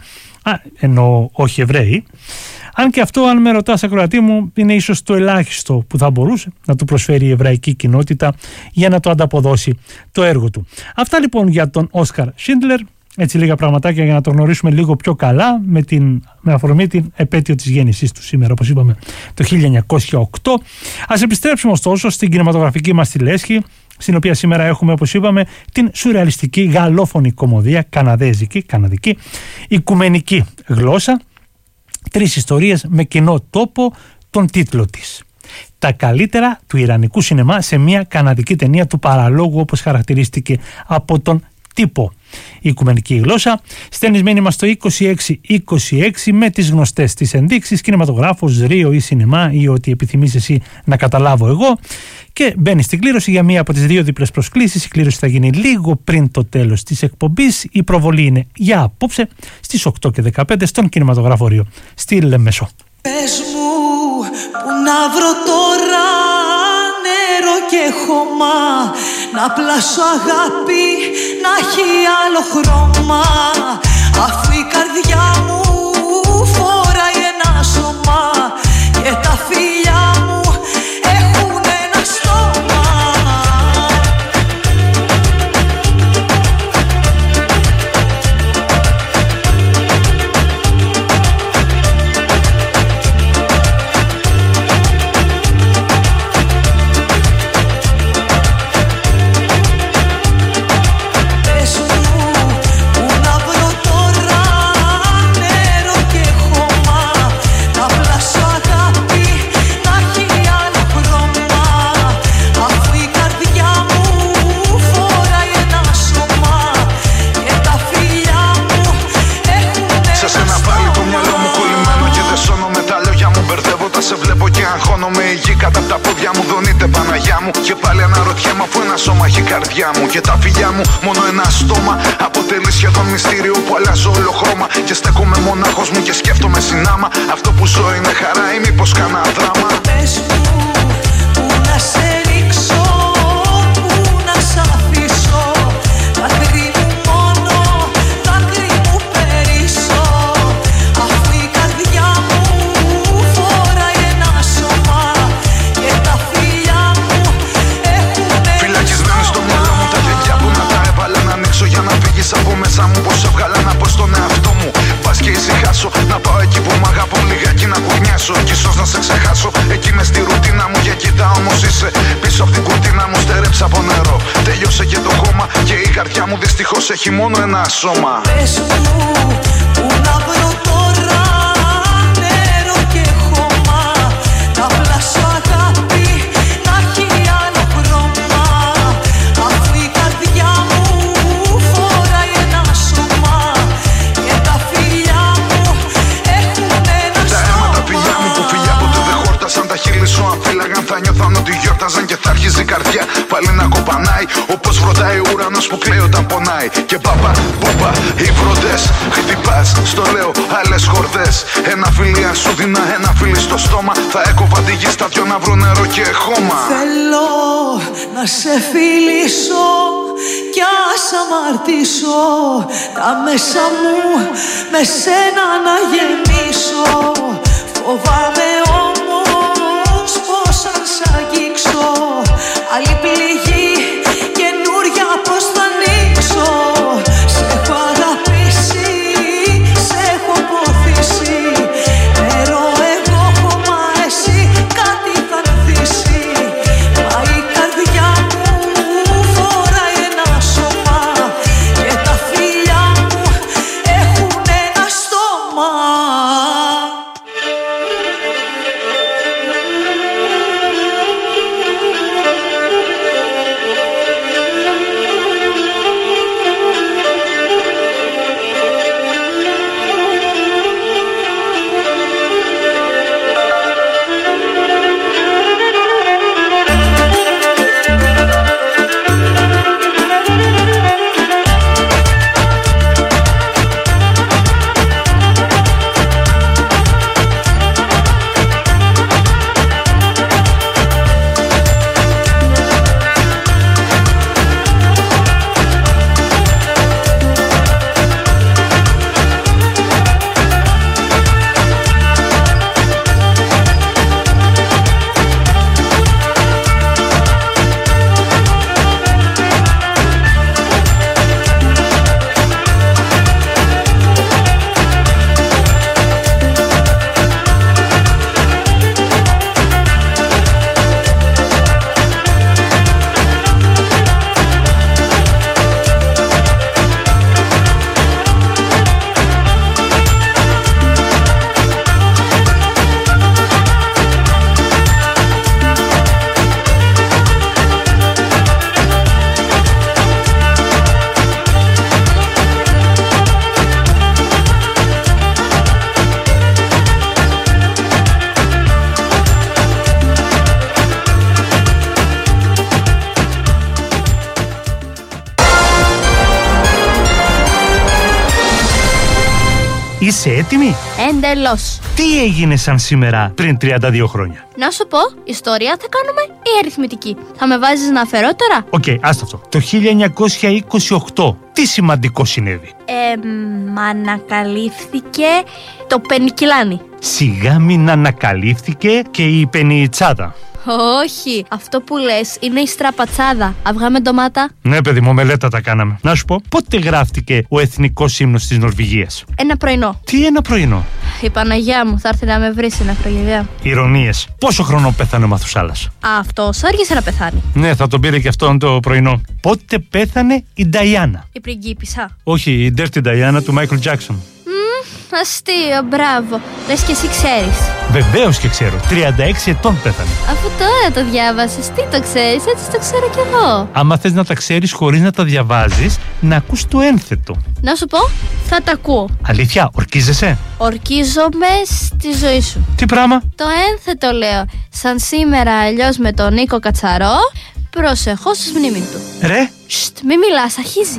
ενώ όχι Εβραίοι. Αν και αυτό, αν με ρωτάς ακροατή μου, είναι ίσως το ελάχιστο που θα μπορούσε να του προσφέρει η εβραϊκή κοινότητα για να το ανταποδώσει το έργο του. Αυτά λοιπόν για τον Όσκαρ Σίντλερ. Έτσι λίγα πραγματάκια για να το γνωρίσουμε λίγο πιο καλά, με, την, με αφορμή την επέτειο της γέννησής του σήμερα, όπως είπαμε, το χίλια εννιακόσια οκτώ. Ας επιστρέψουμε ωστόσο στην κινηματογραφική μας τη λέσχη, στην οποία σήμερα έχουμε, όπως είπαμε, την σουρεαλιστική γαλλόφωνη κομμωδία, καναδέζικη, καναδική, οικουμενική γλώσσα. Τρεις ιστορίες με κοινό τόπο, τον τίτλο της. Τα καλύτερα του ιρανικού σινεμά σε μια καναδική ταινία του παραλόγου, όπως χαρακτηρίστηκε από τον τύπο. Η οικουμενική γλώσσα στέλνεις μήνυμα στο είκοσι έξι είκοσι έξι με τις γνωστές τις ενδείξεις, κινηματογράφος, ρίο ή σινεμά ή ό,τι επιθυμείς εσύ να καταλάβω εγώ, και μπαίνεις στην κλήρωση για μία από τις δύο διπλές προσκλήσεις. Η κλήρωση θα γίνει λίγο πριν το τέλος της εκπομπής. Η προβολή είναι για απόψε στις οκτώ και δεκαπέντε στον κινηματογράφο Ρίο στη Λεμεσό. Πες μου που να βρω τώρα νερό και χώμα, να πλάσω αγάπη, να έχει άλλο χρώμα, αφού η καρδιά μου φοράει ένα σώμα και τα φιλιά μου έχουν ένα στόμα. Και πάλι αναρωτιέμαι αφού ένα σώμα έχει καρδιά μου και τα φιλιά μου μόνο ένα στόμα. Αποτελεί σχεδόν μυστήριο που αλλάζω όλο χρώμα και στέκομαι μονάχος μου και σκέφτομαι συνάμα. Αυτό που ζω είναι χαρά ή μήπως κάνα δράμα? Πες μου που να σε ρίξω, που να σ' αφήσω, δάκρυ μου μόνο, δάκρυ μου περίσω, αφού η καρδιά μου φοράει ένα σώμα και τα φιλιά μου έχουν φυλακισμένοι στο μυαλό μου τα παιδιά που να τα έβαλα να ανοίξω για να φύγεις από μέσα μου. Πως έβγαλα να πω στον εαυτό μου πας και ησυχάσω, να πάω εκεί που μ' αγαπώ λιγάκι να κουνιάσω κι ίσως να σε ξεχάσω. Εκεί μες στη ρουτίνα μου για κοιτά όμως είσαι πίσω από την κουρτίνα μου, στερέψα από νερό, τελειώσε και το χώμα και η καρδιά μου δυστυχώς έχει μόνο ένα σώμα. Πες μου που να βρω πάλι να κοπανάει. Όπως βροντάει ο ουρανός που κλαίει όταν πονάει. Και παπα, μπούπα, οι βροντές. Χτυπάς, στο λέω, άλλες χορδές. Ένα φιλί αν σου δίνα, ένα φιλί στο στόμα. Θα έκοβα τη γη στα δυο να βρω νερό και χώμα. Θέλω να σε φιλήσω κι ας αμαρτήσω. Τα μέσα μου με σένα να γεμίσω. Φοβάμαι όμως πως αν σ' αγγίξω άλλη πληγή καινούρια πως θα ανοίξω. Σε έχω αγαπήσει, σε έχω ποθήσει. Νερό εγώ χώμα εσύ κάτι θα ανθίσει. Μα η καρδιά μου φοράει ένα σώμα και τα φιλιά μου έχουν ένα στόμα. Είσαι έτοιμη? Εντελώς. Τι έγινε σαν σήμερα πριν τριάντα δύο χρόνια? Να σου πω, ιστορία θα κάνουμε ή αριθμητική? Θα με βάζεις να αφαιρώ τώρα? Οκ, okay, άστο αυτό. Το χίλια εννιακόσια είκοσι οκτώ, τι σημαντικό συνέβη? Ε, μ, ανακαλύφθηκε το πενικυλάνι. Σιγά μην ανακαλύφθηκε και η πενιτσάδα. Όχι, αυτό που λες είναι η στραπατσάδα. Αυγά με ντομάτα. Ναι, παιδί μου, μελέτα τα κάναμε. Να σου πω, πότε γράφτηκε ο εθνικός ύμνος της Νορβηγίας? Ένα πρωινό. Τι ένα πρωινό? Η Παναγιά μου θα έρθει να με βρει σε ναυπρογειδέα. Ηρωνίες. Πόσο χρόνο πέθανε ο Μαθουσάλας? Αυτός άργησε να πεθάνει. Ναι, θα τον πήρε και αυτόν το πρωινό. Πότε πέθανε η Νταϊάννα? Η πριγκίπισσα. Όχι, η Dirty Diana του Μάικλ Τζάκσον. Αστείο, μπράβο. Λες και εσύ ξέρεις. Βεβαίως και ξέρω. τριάντα έξι ετών πέθανε. Αφού τώρα το διάβασες, τι το ξέρεις, έτσι το ξέρω κι εγώ. Άμα θες να τα ξέρεις χωρίς να τα διαβάζεις, να ακούς το ένθετο. Να σου πω, θα τα ακούω. Αλήθεια, ορκίζεσαι? Ορκίζομαι στη ζωή σου. Τι πράγμα? Το ένθετο λέω. Σαν σήμερα αλλιώς με τον Νίκο Κατσαρό, προσεχώς στη μνήμη του. Ρε! Σστ, μη μιλάς, αρχίζει.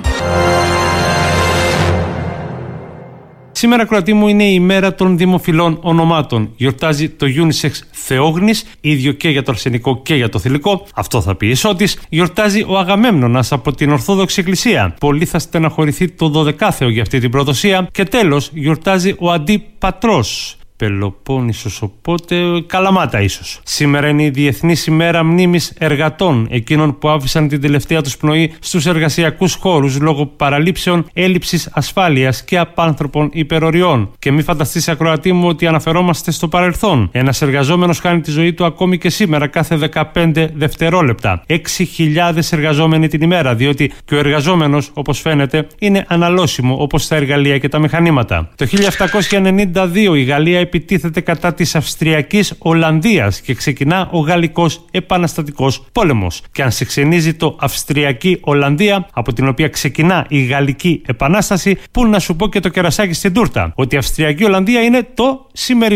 Σήμερα, κροατή μου, είναι η μέρα των δημοφιλών ονομάτων. Γιορτάζει το Unisex Θεόγνης, ίδιο και για το αρσενικό και για το θηλυκό. Αυτό θα πει Ισότης. Γιορτάζει ο Αγαμέμνονας από την Ορθόδοξη Εκκλησία. Πολύ θα στεναχωρηθεί το δωδεκάθεο για αυτή την προδοσία. Και τέλος, γιορτάζει ο Αντίπατρος. Πελοπόννησος, οπότε Καλαμάτα ίσως. Σήμερα είναι η Διεθνής ημέρα μνήμης εργατών, εκείνων που άφησαν την τελευταία τους πνοή στους εργασιακούς χώρους λόγω παραλήψεων, έλλειψης ασφάλειας και απάνθρωπων υπεροριών. Και μη φανταστείς, ακροατή μου, ότι αναφερόμαστε στο παρελθόν. Ένας εργαζόμενος χάνει τη ζωή του ακόμη και σήμερα κάθε δεκαπέντε δευτερόλεπτα. έξι χιλιάδες εργαζόμενοι την ημέρα, διότι και ο εργαζόμενος, όπως φαίνεται, είναι αναλώσιμο όπως τα εργαλεία και τα μηχανήματα. Το χίλια επτακόσια ενενήντα δύο η Γαλλία επιτίθεται κατά της Αυστριακής Ολλανδίας και ξεκινά ο Γαλλικός Επαναστατικός Πόλεμος. Και αν σε ξενίζει το Αυστριακή Ολλανδία, από την οποία ξεκινά η Γαλλική Επανάσταση, που να σου πω και το κερασάκι στην τούρτα, ότι η Αυστριακή Ολλανδία είναι το σημερινό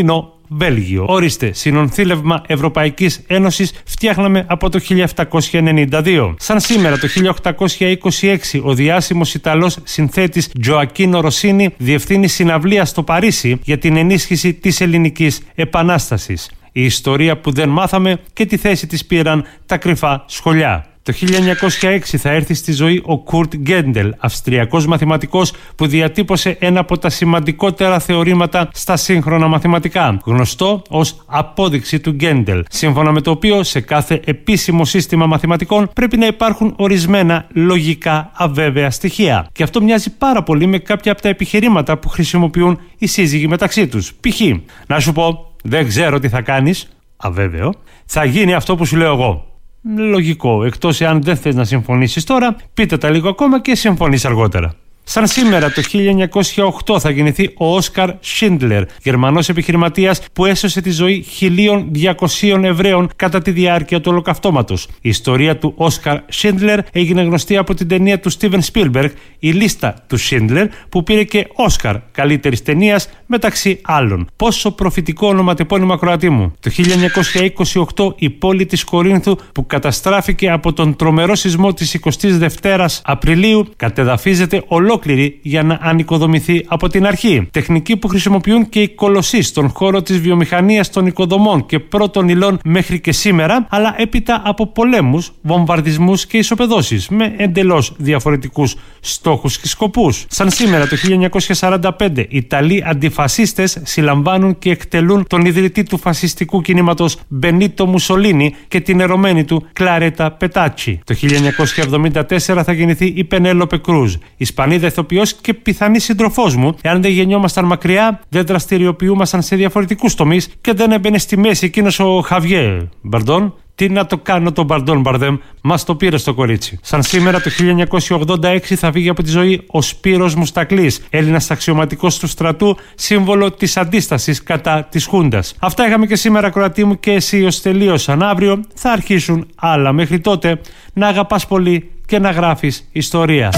Βέλγιο. Ορίστε, συνονθήλευμα Ευρωπαϊκής Ένωσης φτιάχναμε από το χίλια επτακόσια ενενήντα δύο. Σαν σήμερα το χίλια οκτακόσια είκοσι έξι ο διάσημος Ιταλός συνθέτης Τζοακίνο Ροσίνι διευθύνει συναυλία στο Παρίσι για την ενίσχυση της ελληνικής επανάστασης. Η ιστορία που δεν μάθαμε και τη θέση της πήραν τα κρυφά σχολιά. Το χίλια εννιακόσια έξι θα έρθει στη ζωή ο Κουρτ Γκέντελ, αυστριακός μαθηματικός που διατύπωσε ένα από τα σημαντικότερα θεωρήματα στα σύγχρονα μαθηματικά, γνωστό ως απόδειξη του Γκέντελ, σύμφωνα με το οποίο σε κάθε επίσημο σύστημα μαθηματικών πρέπει να υπάρχουν ορισμένα λογικά αβέβαια στοιχεία. Και αυτό μοιάζει πάρα πολύ με κάποια από τα επιχειρήματα που χρησιμοποιούν οι σύζυγοι μεταξύ τους. Π.χ. να σου πω, δεν ξέρω τι θα κάνεις, αβέβαιο, θα γίνει αυτό που σου λέω εγώ. Λογικό, εκτός εάν δεν θες να συμφωνήσεις τώρα, πείτε τα λίγο ακόμα και συμφωνείς αργότερα. Σαν σήμερα το χίλια εννιακόσια οκτώ θα γεννηθεί ο Όσκαρ Σίντλερ, Γερμανός επιχειρηματίας που έσωσε τη ζωή χίλια διακοσίων Εβραίων κατά τη διάρκεια του Ολοκαυτώματος. Η ιστορία του Όσκαρ Σίντλερ έγινε γνωστή από την ταινία του Στίβεν Σπίλμπεργκ, Η λίστα του Σίντλερ, που πήρε και Όσκαρ καλύτερης ταινίας μεταξύ άλλων. Πόσο προφητικό ονοματεπώνυμο, ακροατή μου. Το χίλια εννιακόσια είκοσι οκτώ η πόλη της Κορίνθου, που καταστράφηκε από τον τρομερό σεισμό της εικοστής δεύτερης Απριλίου, κατεδαφίζεται ολόκληρη για να ανοικοδομηθεί από την αρχή. Τεχνική που χρησιμοποιούν και οι κολοσσοί στον χώρο της βιομηχανίας των οικοδομών και πρώτων υλών μέχρι και σήμερα, αλλά έπειτα από πολέμους, βομβαρδισμούς και ισοπεδώσεις με εντελώς διαφορετικούς στόχους και σκοπούς. Σαν σήμερα το χίλια εννιακόσια σαράντα πέντε, οι Ιταλοί αντιφασίστες συλλαμβάνουν και εκτελούν τον ιδρυτή του φασιστικού κινήματος Μπενίτο Μουσολίνι και την ερωμένη του Κλαρέτα Πετάτσι. Το χίλια εννιακόσια εβδομήντα τέσσερα θα γεννηθεί η Πενέλοπε Κρούζ, Ισπανίδα ηθοποιός και πιθανή σύντροφός μου. Εάν δεν γεννιόμασταν μακριά, δεν δραστηριοποιούμασταν σε διαφορετικούς τομείς και δεν έμπαινε στη μέση εκείνος ο Χαβιέ Μπαρντόν. Τι να το κάνω τον Μπαρντόν Μπαρδέμ, μας το πήρε στο κορίτσι. Σαν σήμερα το χίλια εννιακόσια ογδόντα έξι θα φύγει από τη ζωή ο Σπύρος Μουστακλής, Έλληνας αξιωματικός του στρατού, σύμβολο της αντίστασης κατά της Χούντας. Αυτά είχαμε και σήμερα, ακροατή μου, και εσύ ως τελείωσαν. Αύριο θα αρχίσουν άλλα. Μέχρι τότε να αγαπάς πολύ και να γράφεις ιστορία.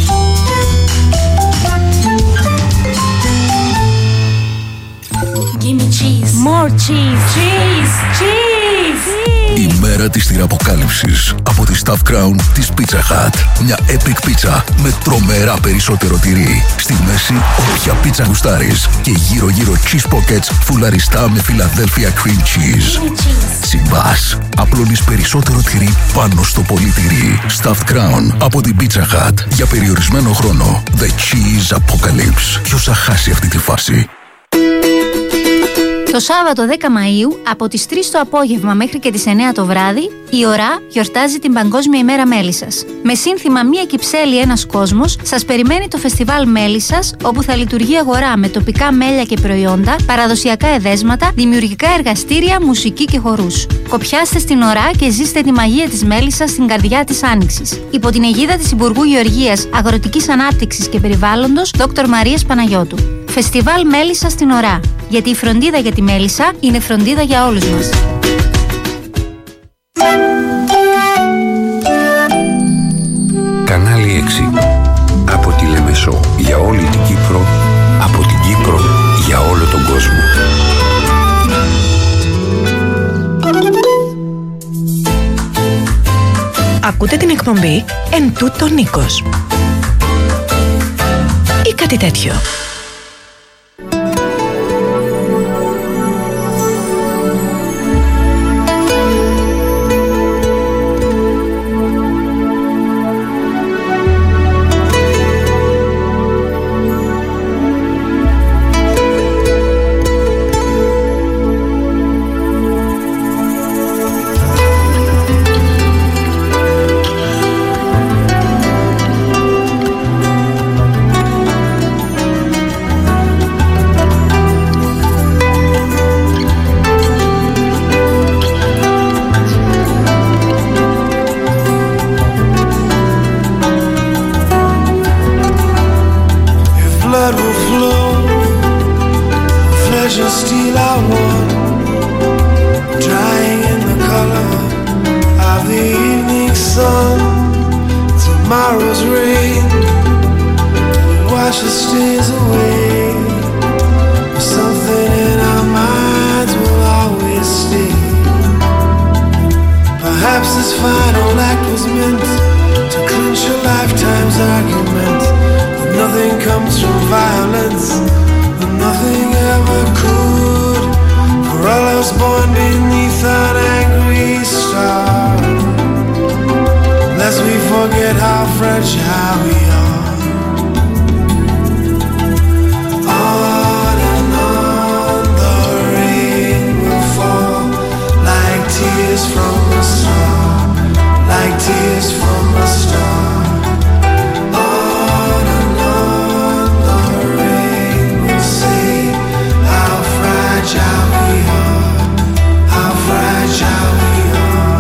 Give me cheese. More cheese. Cheese. Cheese. Η μέρα της θηραποκάλυψης από τη Stuffed Crown της Pizza Hut. Μια epic pizza με τρομερά περισσότερο τυρί. Στη μέση όποια πίτσα γουστάρεις και γύρω γύρω cheese pockets φουλαριστά με Philadelphia cream cheese. Συμπάς, απλώνεις περισσότερο τυρί πάνω στο πολύ τυρί. Stuffed Crown από την Pizza Hut για περιορισμένο χρόνο. The Cheese Apocalypse. Ποιος θα χάσει αυτή τη φάση? Το Σάββατο δέκα Μαΐου από τις τρεις το απόγευμα μέχρι και τις εννέα το βράδυ, η ΟΡΑ γιορτάζει την Παγκόσμια ημέρα Μέλισσας. Με σύνθημα «Μία Κυψέλη, ένας κόσμος», σας περιμένει το φεστιβάλ Μέλισσας, όπου θα λειτουργεί αγορά με τοπικά μέλια και προϊόντα, παραδοσιακά εδέσματα, δημιουργικά εργαστήρια, μουσική και χορούς. Κοπιάστε στην ΟΡΑ και ζήστε τη μαγεία της Μέλισσας στην καρδιά της Άνοιξης. Υπό την αιγίδα της Υπουργού Γεωργίας, Αγροτικής Ανάπτυξης και Περιβάλλοντος, Δόκτωρ Μαρίας Παναγιώτου. Φεστιβάλ Μέλισσας στην ΟΡΑ. Γιατί η φροντίδα για τη μέλισσα είναι φροντίδα για όλους μας. Κανάλι έξι. Από τη Λεμεσό για όλη την Κύπρο, από την Κύπρο για όλο τον κόσμο. Ακούτε την εκπομπή «Εν τούτο Νίκος» ή κάτι τέτοιο. Wash the stains away. Something in our minds Perhaps this final act was meant to clinch a lifetime's argument. But nothing comes from violence, and nothing ever could. For all I was born beneath an angry star. Lest we forget how fragile we are. On and on the rain will fall, like tears from a star, like tears from a star. On and on the rain will say how fragile we are, how fragile we are.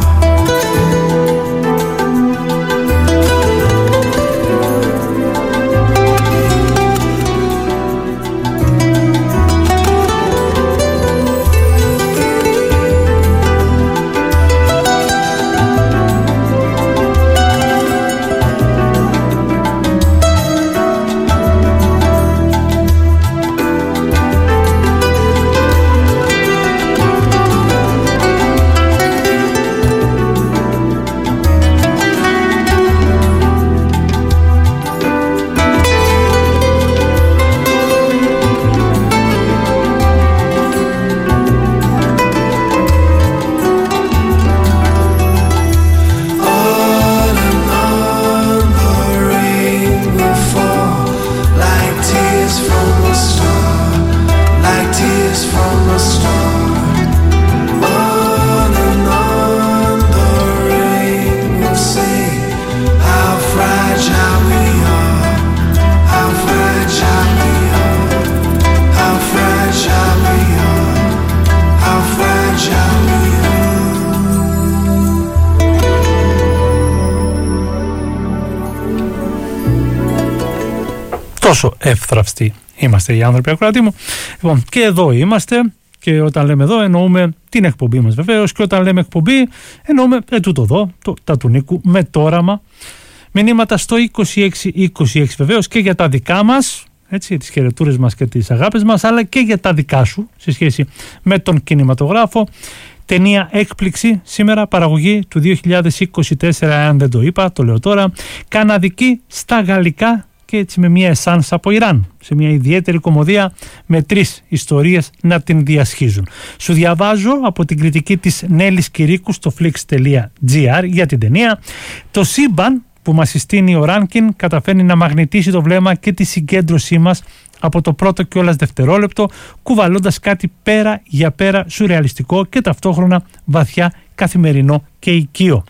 Τόσο εύθραυστοι είμαστε οι άνθρωποι, ακροατοί μου. Λοιπόν, και εδώ είμαστε, και όταν λέμε εδώ εννοούμε την εκπομπή μας βεβαίως, και όταν λέμε εκπομπή εννοούμε ε, τούτο εδώ, το, τα του Νίκου με το όραμα. Μηνύματα στο είκοσι έξι είκοσι έξι βεβαίως και για τα δικά μας, έτσι, τις χαιρετούρες μας και τις αγάπες μας, αλλά και για τα δικά σου σε σχέση με τον κινηματογράφο. Ταινία έκπληξη σήμερα, παραγωγή του δύο χιλιάδες είκοσι τέσσερα, αν δεν το είπα, το λέω τώρα, καναδική στα γαλλικά και έτσι με μια εσάνς από Ιράν, σε μια ιδιαίτερη κωμωδία με τρεις ιστορίες να την διασχίζουν. Σου διαβάζω από την κριτική της Νέλης Κυρίκου στο flix τελεία gr για την ταινία. Το σύμπαν που μας συστήνει ο Ράνκιν καταφέρνει να μαγνητήσει το βλέμμα και τη συγκέντρωσή μας από το πρώτο κιόλας δευτερόλεπτο, κουβαλώντας κάτι πέρα για πέρα σουρεαλιστικό και ταυτόχρονα βαθιά καθημερινό και οικείο.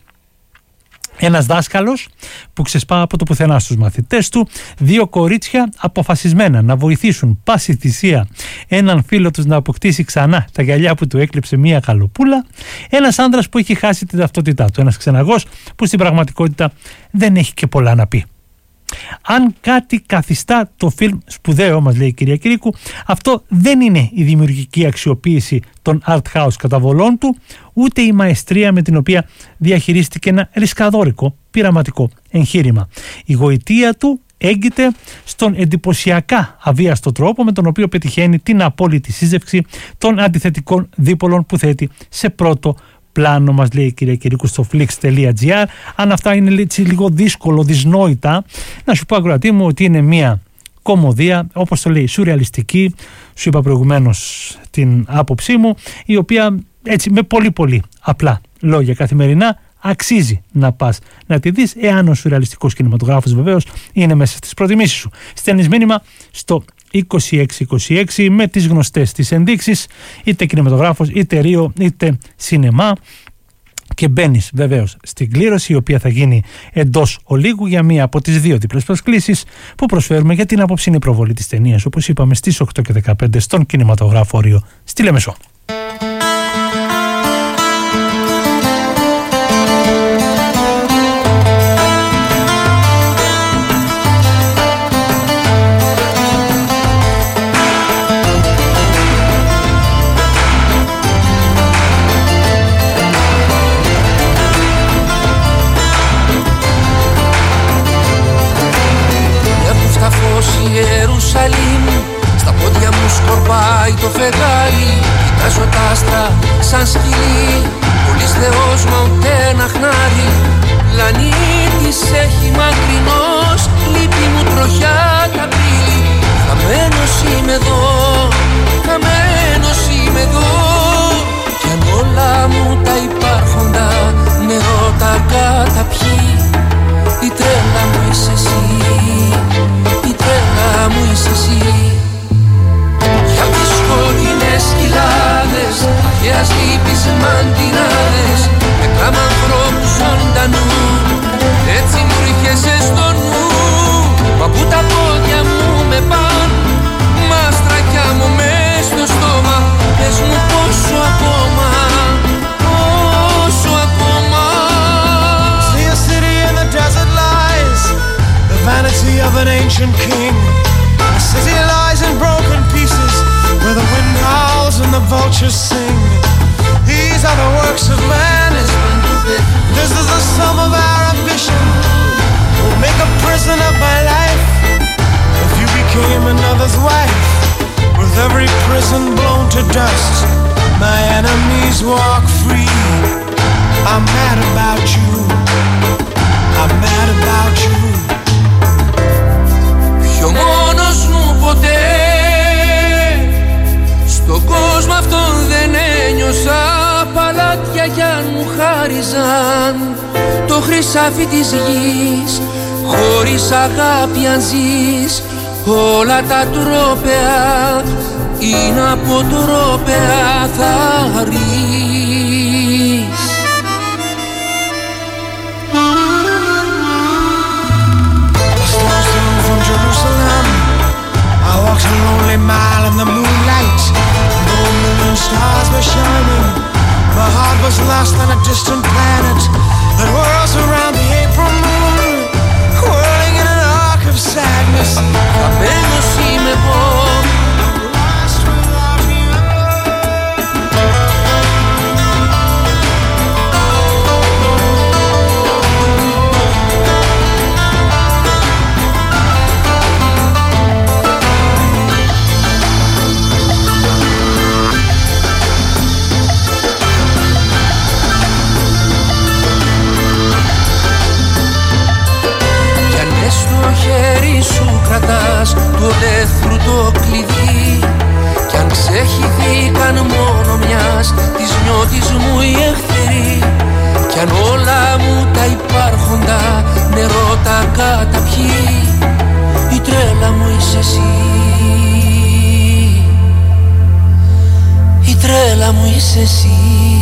Ένας δάσκαλος που ξεσπά από το πουθενά στους μαθητές του, δύο κορίτσια αποφασισμένα να βοηθήσουν πάση θυσία έναν φίλο τους να αποκτήσει ξανά τα γυαλιά που του έκλειψε μία καλοπούλα, ένας άνδρας που έχει χάσει την ταυτότητά του, ένας ξεναγός που στην πραγματικότητα δεν έχει και πολλά να πει. Αν κάτι καθιστά το φιλμ σπουδαίο, μας λέει η κυρία Κυρίκου, αυτό δεν είναι η δημιουργική αξιοποίηση των art house καταβολών του, ούτε η μαεστρία με την οποία διαχειρίστηκε ένα ρισκαδόρικο πειραματικό εγχείρημα. Η γοητεία του έγκυται στον εντυπωσιακά αβίαστο τρόπο με τον οποίο πετυχαίνει την απόλυτη σύζευξη των αντιθετικών δίπολων που θέτει σε πρώτο πλάνο, μας λέει η κυρία Κυρίκου στο flix τελεία gr. Αν αυτά είναι λίγο δύσκολο, δυσνόητα, να σου πω, ακροατή μου, ότι είναι μια κωμωδία, όπως το λέει, σουρεαλιστική, σου είπα προηγουμένως την άποψή μου, η οποία έτσι με πολύ πολύ απλά λόγια καθημερινά αξίζει να πας να τη δεις, εάν ο σουρεαλιστικός κινηματογράφος βεβαίως είναι μέσα στις προτιμήσεις σου. Στέλνεις μήνυμα στο είκοσι έξι είκοσι έξι με τις γνωστές τις ενδείξεις, είτε κινηματογράφος, είτε ρίο, είτε σινεμά, και μπαίνεις βεβαίως στην κλήρωση, η οποία θα γίνει εντός ολίγου για μία από τις δύο διπλές προσκλήσεις που προσφέρουμε για την απόψινή προβολή της ταινίας, όπως είπαμε, στις οκτώ και δεκαπέντε στον κινηματογράφο Ρίο στη Λεμεσό. Ιερουσαλήμ, στα πόδια μου σκορπάει το φεγγάρι. Κοιτάζω of an ancient king. The city lies in broken pieces, where the wind howls and the vultures sing. These are the works of man. This is the sum of our ambition. We'll make a prison of my life if you became another's wife. With every prison blown to dust, my enemies walk free. I'm mad about you. I'm mad about you. Πιο μόνος μου ποτέ στον κόσμο αυτόν δεν ένιωσα. Παλάτια κι αν μου χάριζαν το χρυσάφι της γης, χωρίς αγάπη αν ζεις, όλα τα τρόπαια είναι από τρόπαια θα ρεις. I walked a lonely mile in the moonlight. No million stars were shining. My heart was lost on a distant planet that whirls around the April moon, whirling in an arc of sadness. Χαμένος είμαι εγώ. Κρατάς του ελεύθερου το κλειδί, κι αν ξεχυθήκαν μόνο μιας της νιώτης μου οι εχθροί, κι αν όλα μου τα υπάρχοντα νερό τα καταπιεί, η τρέλα μου είσαι εσύ, η τρέλα μου είσαι εσύ.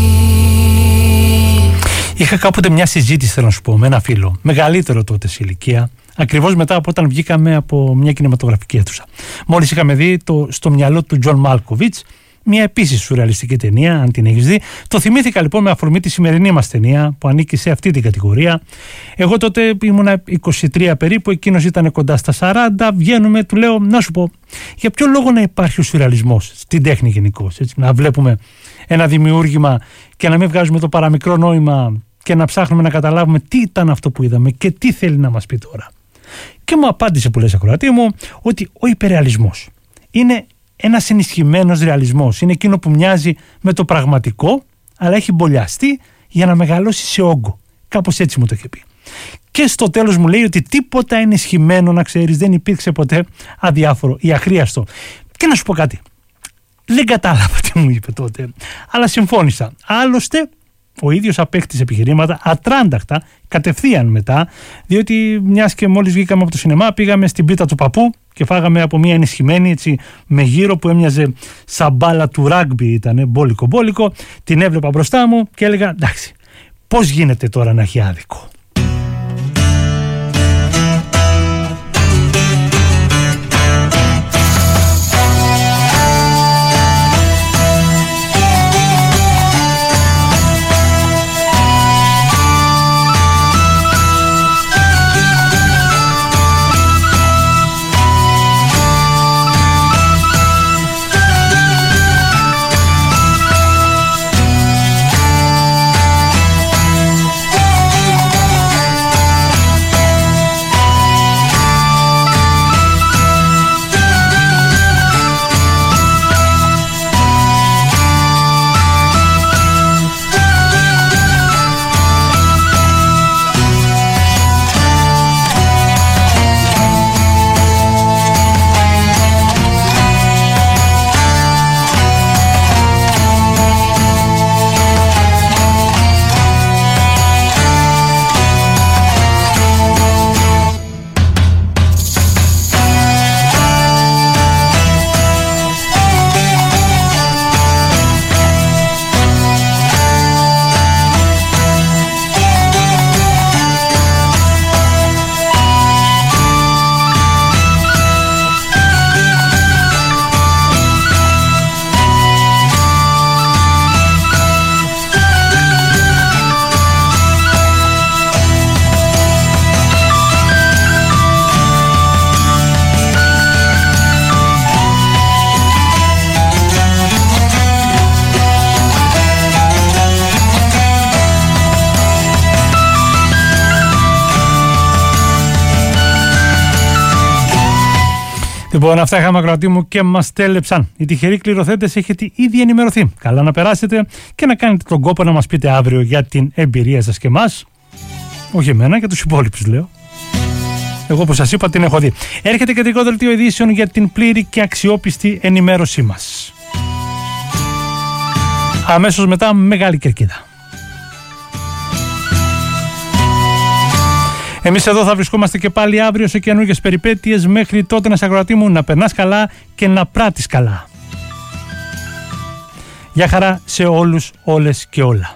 Είχα κάποτε μια συζήτηση, θέλω να σου πω, με ένα φίλο, μεγαλύτερο τότε σε ηλικία, ακριβώς μετά από όταν βγήκαμε από μια κινηματογραφική αίθουσα. Μόλις είχαμε δει το Στο μυαλό του Τζον Μάλκοβιτς, μια επίσης σουρεαλιστική ταινία, αν την έχεις δει. Το θυμήθηκα λοιπόν με αφορμή τη σημερινή μας ταινία που ανήκει σε αυτή την κατηγορία. Εγώ τότε ήμουνα είκοσι τρία περίπου, εκείνος ήταν κοντά στα σαράντα. Βγαίνουμε, του λέω, να σου πω, για ποιο λόγο να υπάρχει ο σουρεαλισμός στην τέχνη γενικώς. Να βλέπουμε ένα δημιούργημα και να μην βγάζουμε το παραμικρό νόημα και να ψάχνουμε να καταλάβουμε τι ήταν αυτό που είδαμε και τι θέλει να μας πει τώρα. Και μου απάντησε που λες, ακροατή μου, ότι ο υπερρεαλισμός είναι ένας ενισχυμένος ρεαλισμός. Είναι εκείνο που μοιάζει με το πραγματικό, αλλά έχει μπολιαστεί για να μεγαλώσει σε όγκο. Κάπως έτσι μου το είχε πει. Και στο τέλος μου λέει ότι τίποτα ενισχυμένο, να ξέρεις, δεν υπήρξε ποτέ αδιάφορο ή αχρίαστο. Και να σου πω κάτι. Δεν κατάλαβα τι μου είπε τότε, αλλά συμφώνησα. Άλλωστε, ο ίδιος απέκτησε επιχειρήματα ατράνταχτα κατευθείαν μετά, διότι μιας και μόλις βγήκαμε από το σινεμά πήγαμε στην πίτα του παππού και φάγαμε από μια ενισχυμένη, έτσι, με γύρο που έμοιαζε σαν μπάλα του ράγκμπι, ήτανε μπόλικο μπόλικο. Την έβλεπα μπροστά μου και έλεγα, εντάξει, πώς γίνεται τώρα να έχει άδικο. Λοιπόν, αυτά είχαμε ακροατή μου και μας τέλεψαν. Οι τυχεροί κληροθέτες έχετε ήδη ενημερωθεί. Καλά να περάσετε και να κάνετε τον κόπο να μας πείτε αύριο για την εμπειρία σας και εμάς. Όχι εμένα, και τους υπόλοιπους λέω. Εγώ, όπως σας είπα, την έχω δει. Έρχεται κεντρικό δελτίο ειδήσεων για την πλήρη και αξιόπιστη ενημέρωσή μας. Αμέσως μετά, Μεγάλη Κερκίδα. Εμείς εδώ θα βρισκόμαστε και πάλι αύριο σε καινούργιες περιπέτειες. Μέχρι τότε, να σε ακροατή μου, να περνάς καλά και να πράττεις καλά. Γεια χαρά σε όλους, όλες και όλα.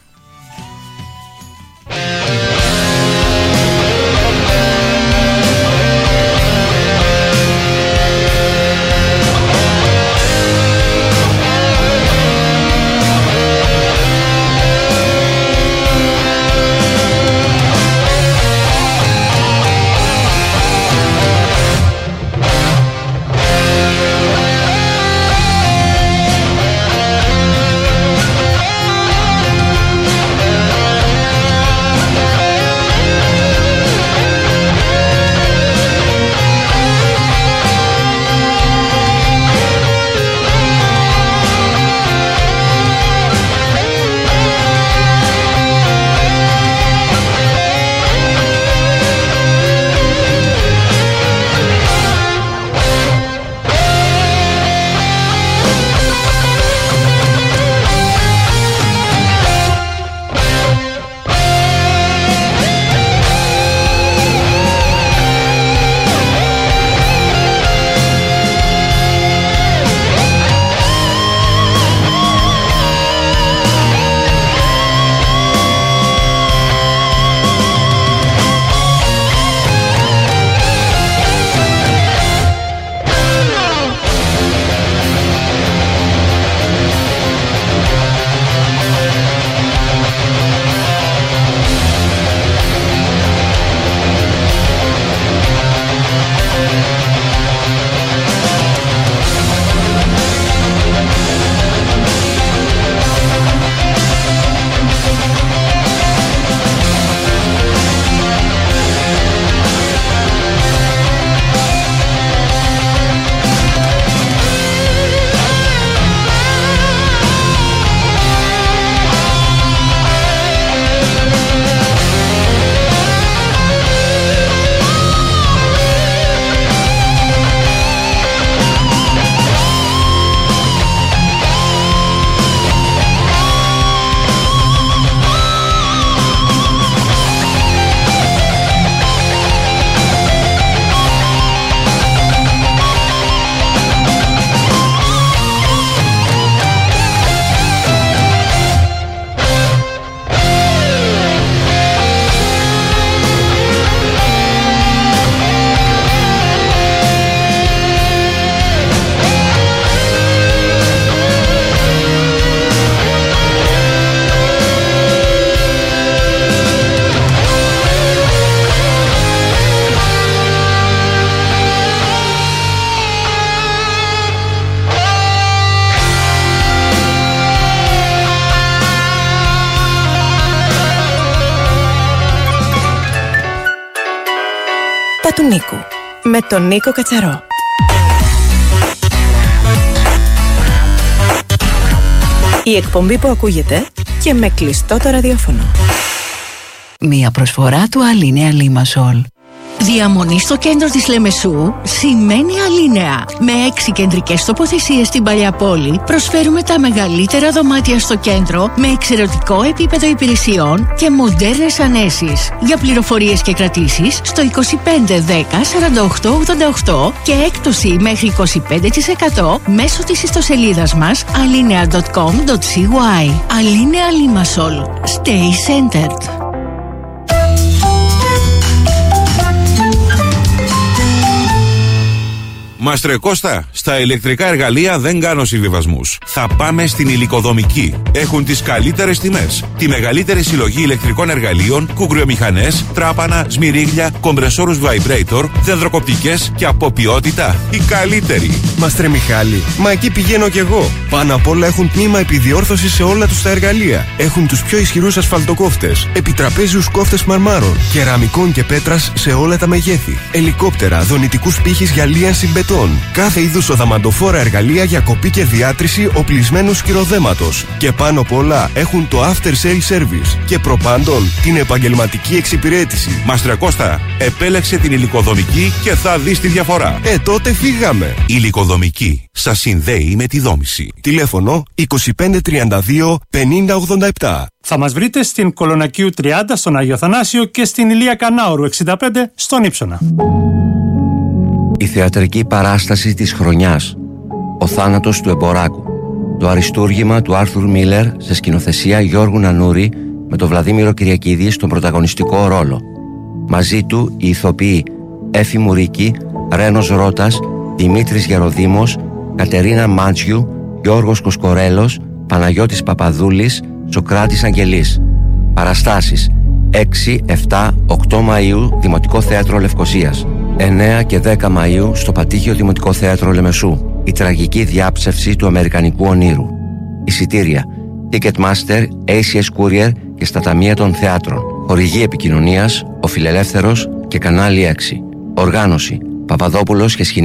του Νίκου με τον Νίκο Κατσαρό. Η εκπομπή που ακούγεται και με κλειστό το ραδιόφωνο. Μία προσφορά του Αλίνεα Λίμασολ. Διαμονή στο κέντρο της Λεμεσού σημαίνει Αλίνεα. Με έξι κεντρικές τοποθεσίες στην παλιά πόλη προσφέρουμε τα μεγαλύτερα δωμάτια στο κέντρο με εξαιρετικό επίπεδο υπηρεσιών και μοντέρνες ανέσεις. Για πληροφορίες και κρατήσεις στο είκοσι πέντε δέκα σαράντα οκτώ ογδόντα οκτώ και έκπτωση μέχρι είκοσι πέντε τοις εκατό μέσω της ιστοσελίδας μας alinea τελεία com τελεία cy. Αλίνεα Limassol. Stay centered. Μαστρε Κώστα, στα ηλεκτρικά εργαλεία δεν κάνω συμβιβασμούς. Θα πάμε στην Υλικοδομική. Έχουν τις καλύτερες τιμές. Τη μεγαλύτερη συλλογή ηλεκτρικών εργαλείων, κουγκριομηχανές, τράπανα, σμυρίγλια, κομπρεσόρους vibrator, δεντροκοπτικές και από ποιότητα η καλύτερη. Μαστρε Μιχάλη, μα εκεί πηγαίνω κι εγώ. Πάνω απ' όλα έχουν τμήμα επιδιόρθωσης σε όλα τους τα εργαλεία. Έχουν τους πιο ισχυρούς ασφαλτοκόφτες, επιτραπέζιους κόφτες μαρμάρων, κεραμικών και πέτρας σε όλα τα μεγέθη, ελικόπτερα, δονητικούς πύχης για λίανση μπετόνου. ετών. Κάθε είδους οδαμαντοφόρα εργαλεία για κοπή και διάτρηση οπλισμένου σκυροδέματος. Και πάνω απ' όλα έχουν το after sale service. Και προπάντων την επαγγελματική εξυπηρέτηση. Μάστρε Κώστα, επέλεξε την Υλικοδομική και θα δεις τη διαφορά. Ε, τότε φύγαμε. Υλικοδομική σας συνδέει με τη δόμηση. Τηλέφωνο είκοσι πέντε τριάντα δύο πενήντα ογδόντα επτά. Θα μας βρείτε στην Κολονακίου τριάντα στον Άγιο Θανάσιο και στην Ηλία Κανάουρου εξήντα πέντε στον Ύψονα. Η θεατρική παράσταση της χρονιάς. Ο θάνατος του Εμποράκου. Το αριστούργημα του Άρθουρ Μίλερ σε σκηνοθεσία Γιώργου Νανούρη με τον Βλαδίμηρο Κυριακίδη στον πρωταγωνιστικό ρόλο. Μαζί του οι ηθοποιοί Έφη Μουρίκη, Ρένος Ρώτας, Δημήτρης Γεροδήμος, Κατερίνα Μάντζιου, Γιώργος Κοσκορέλος, Παναγιώτης Παπαδούλης, Σοκράτης Αγγελής. Παραστάσεις έξι, επτά, οκτώ Μαΐου Δημοτικό Θέατρο Λευκωσίας, εννέα και δέκα Μαΐου στο Πατήχιο Δημοτικό Θέατρο Λεμεσού. Η τραγική διάψευση του Αμερικανικού ονείρου. Εισιτήρια Ticketmaster, έι σι ες Courier και στα ταμεία των θεάτρων. Χορηγή επικοινωνίας Ο Φιλελεύθερος και Κανάλι έξι. Οργάνωση Παπαδόπουλος και Σχοινή.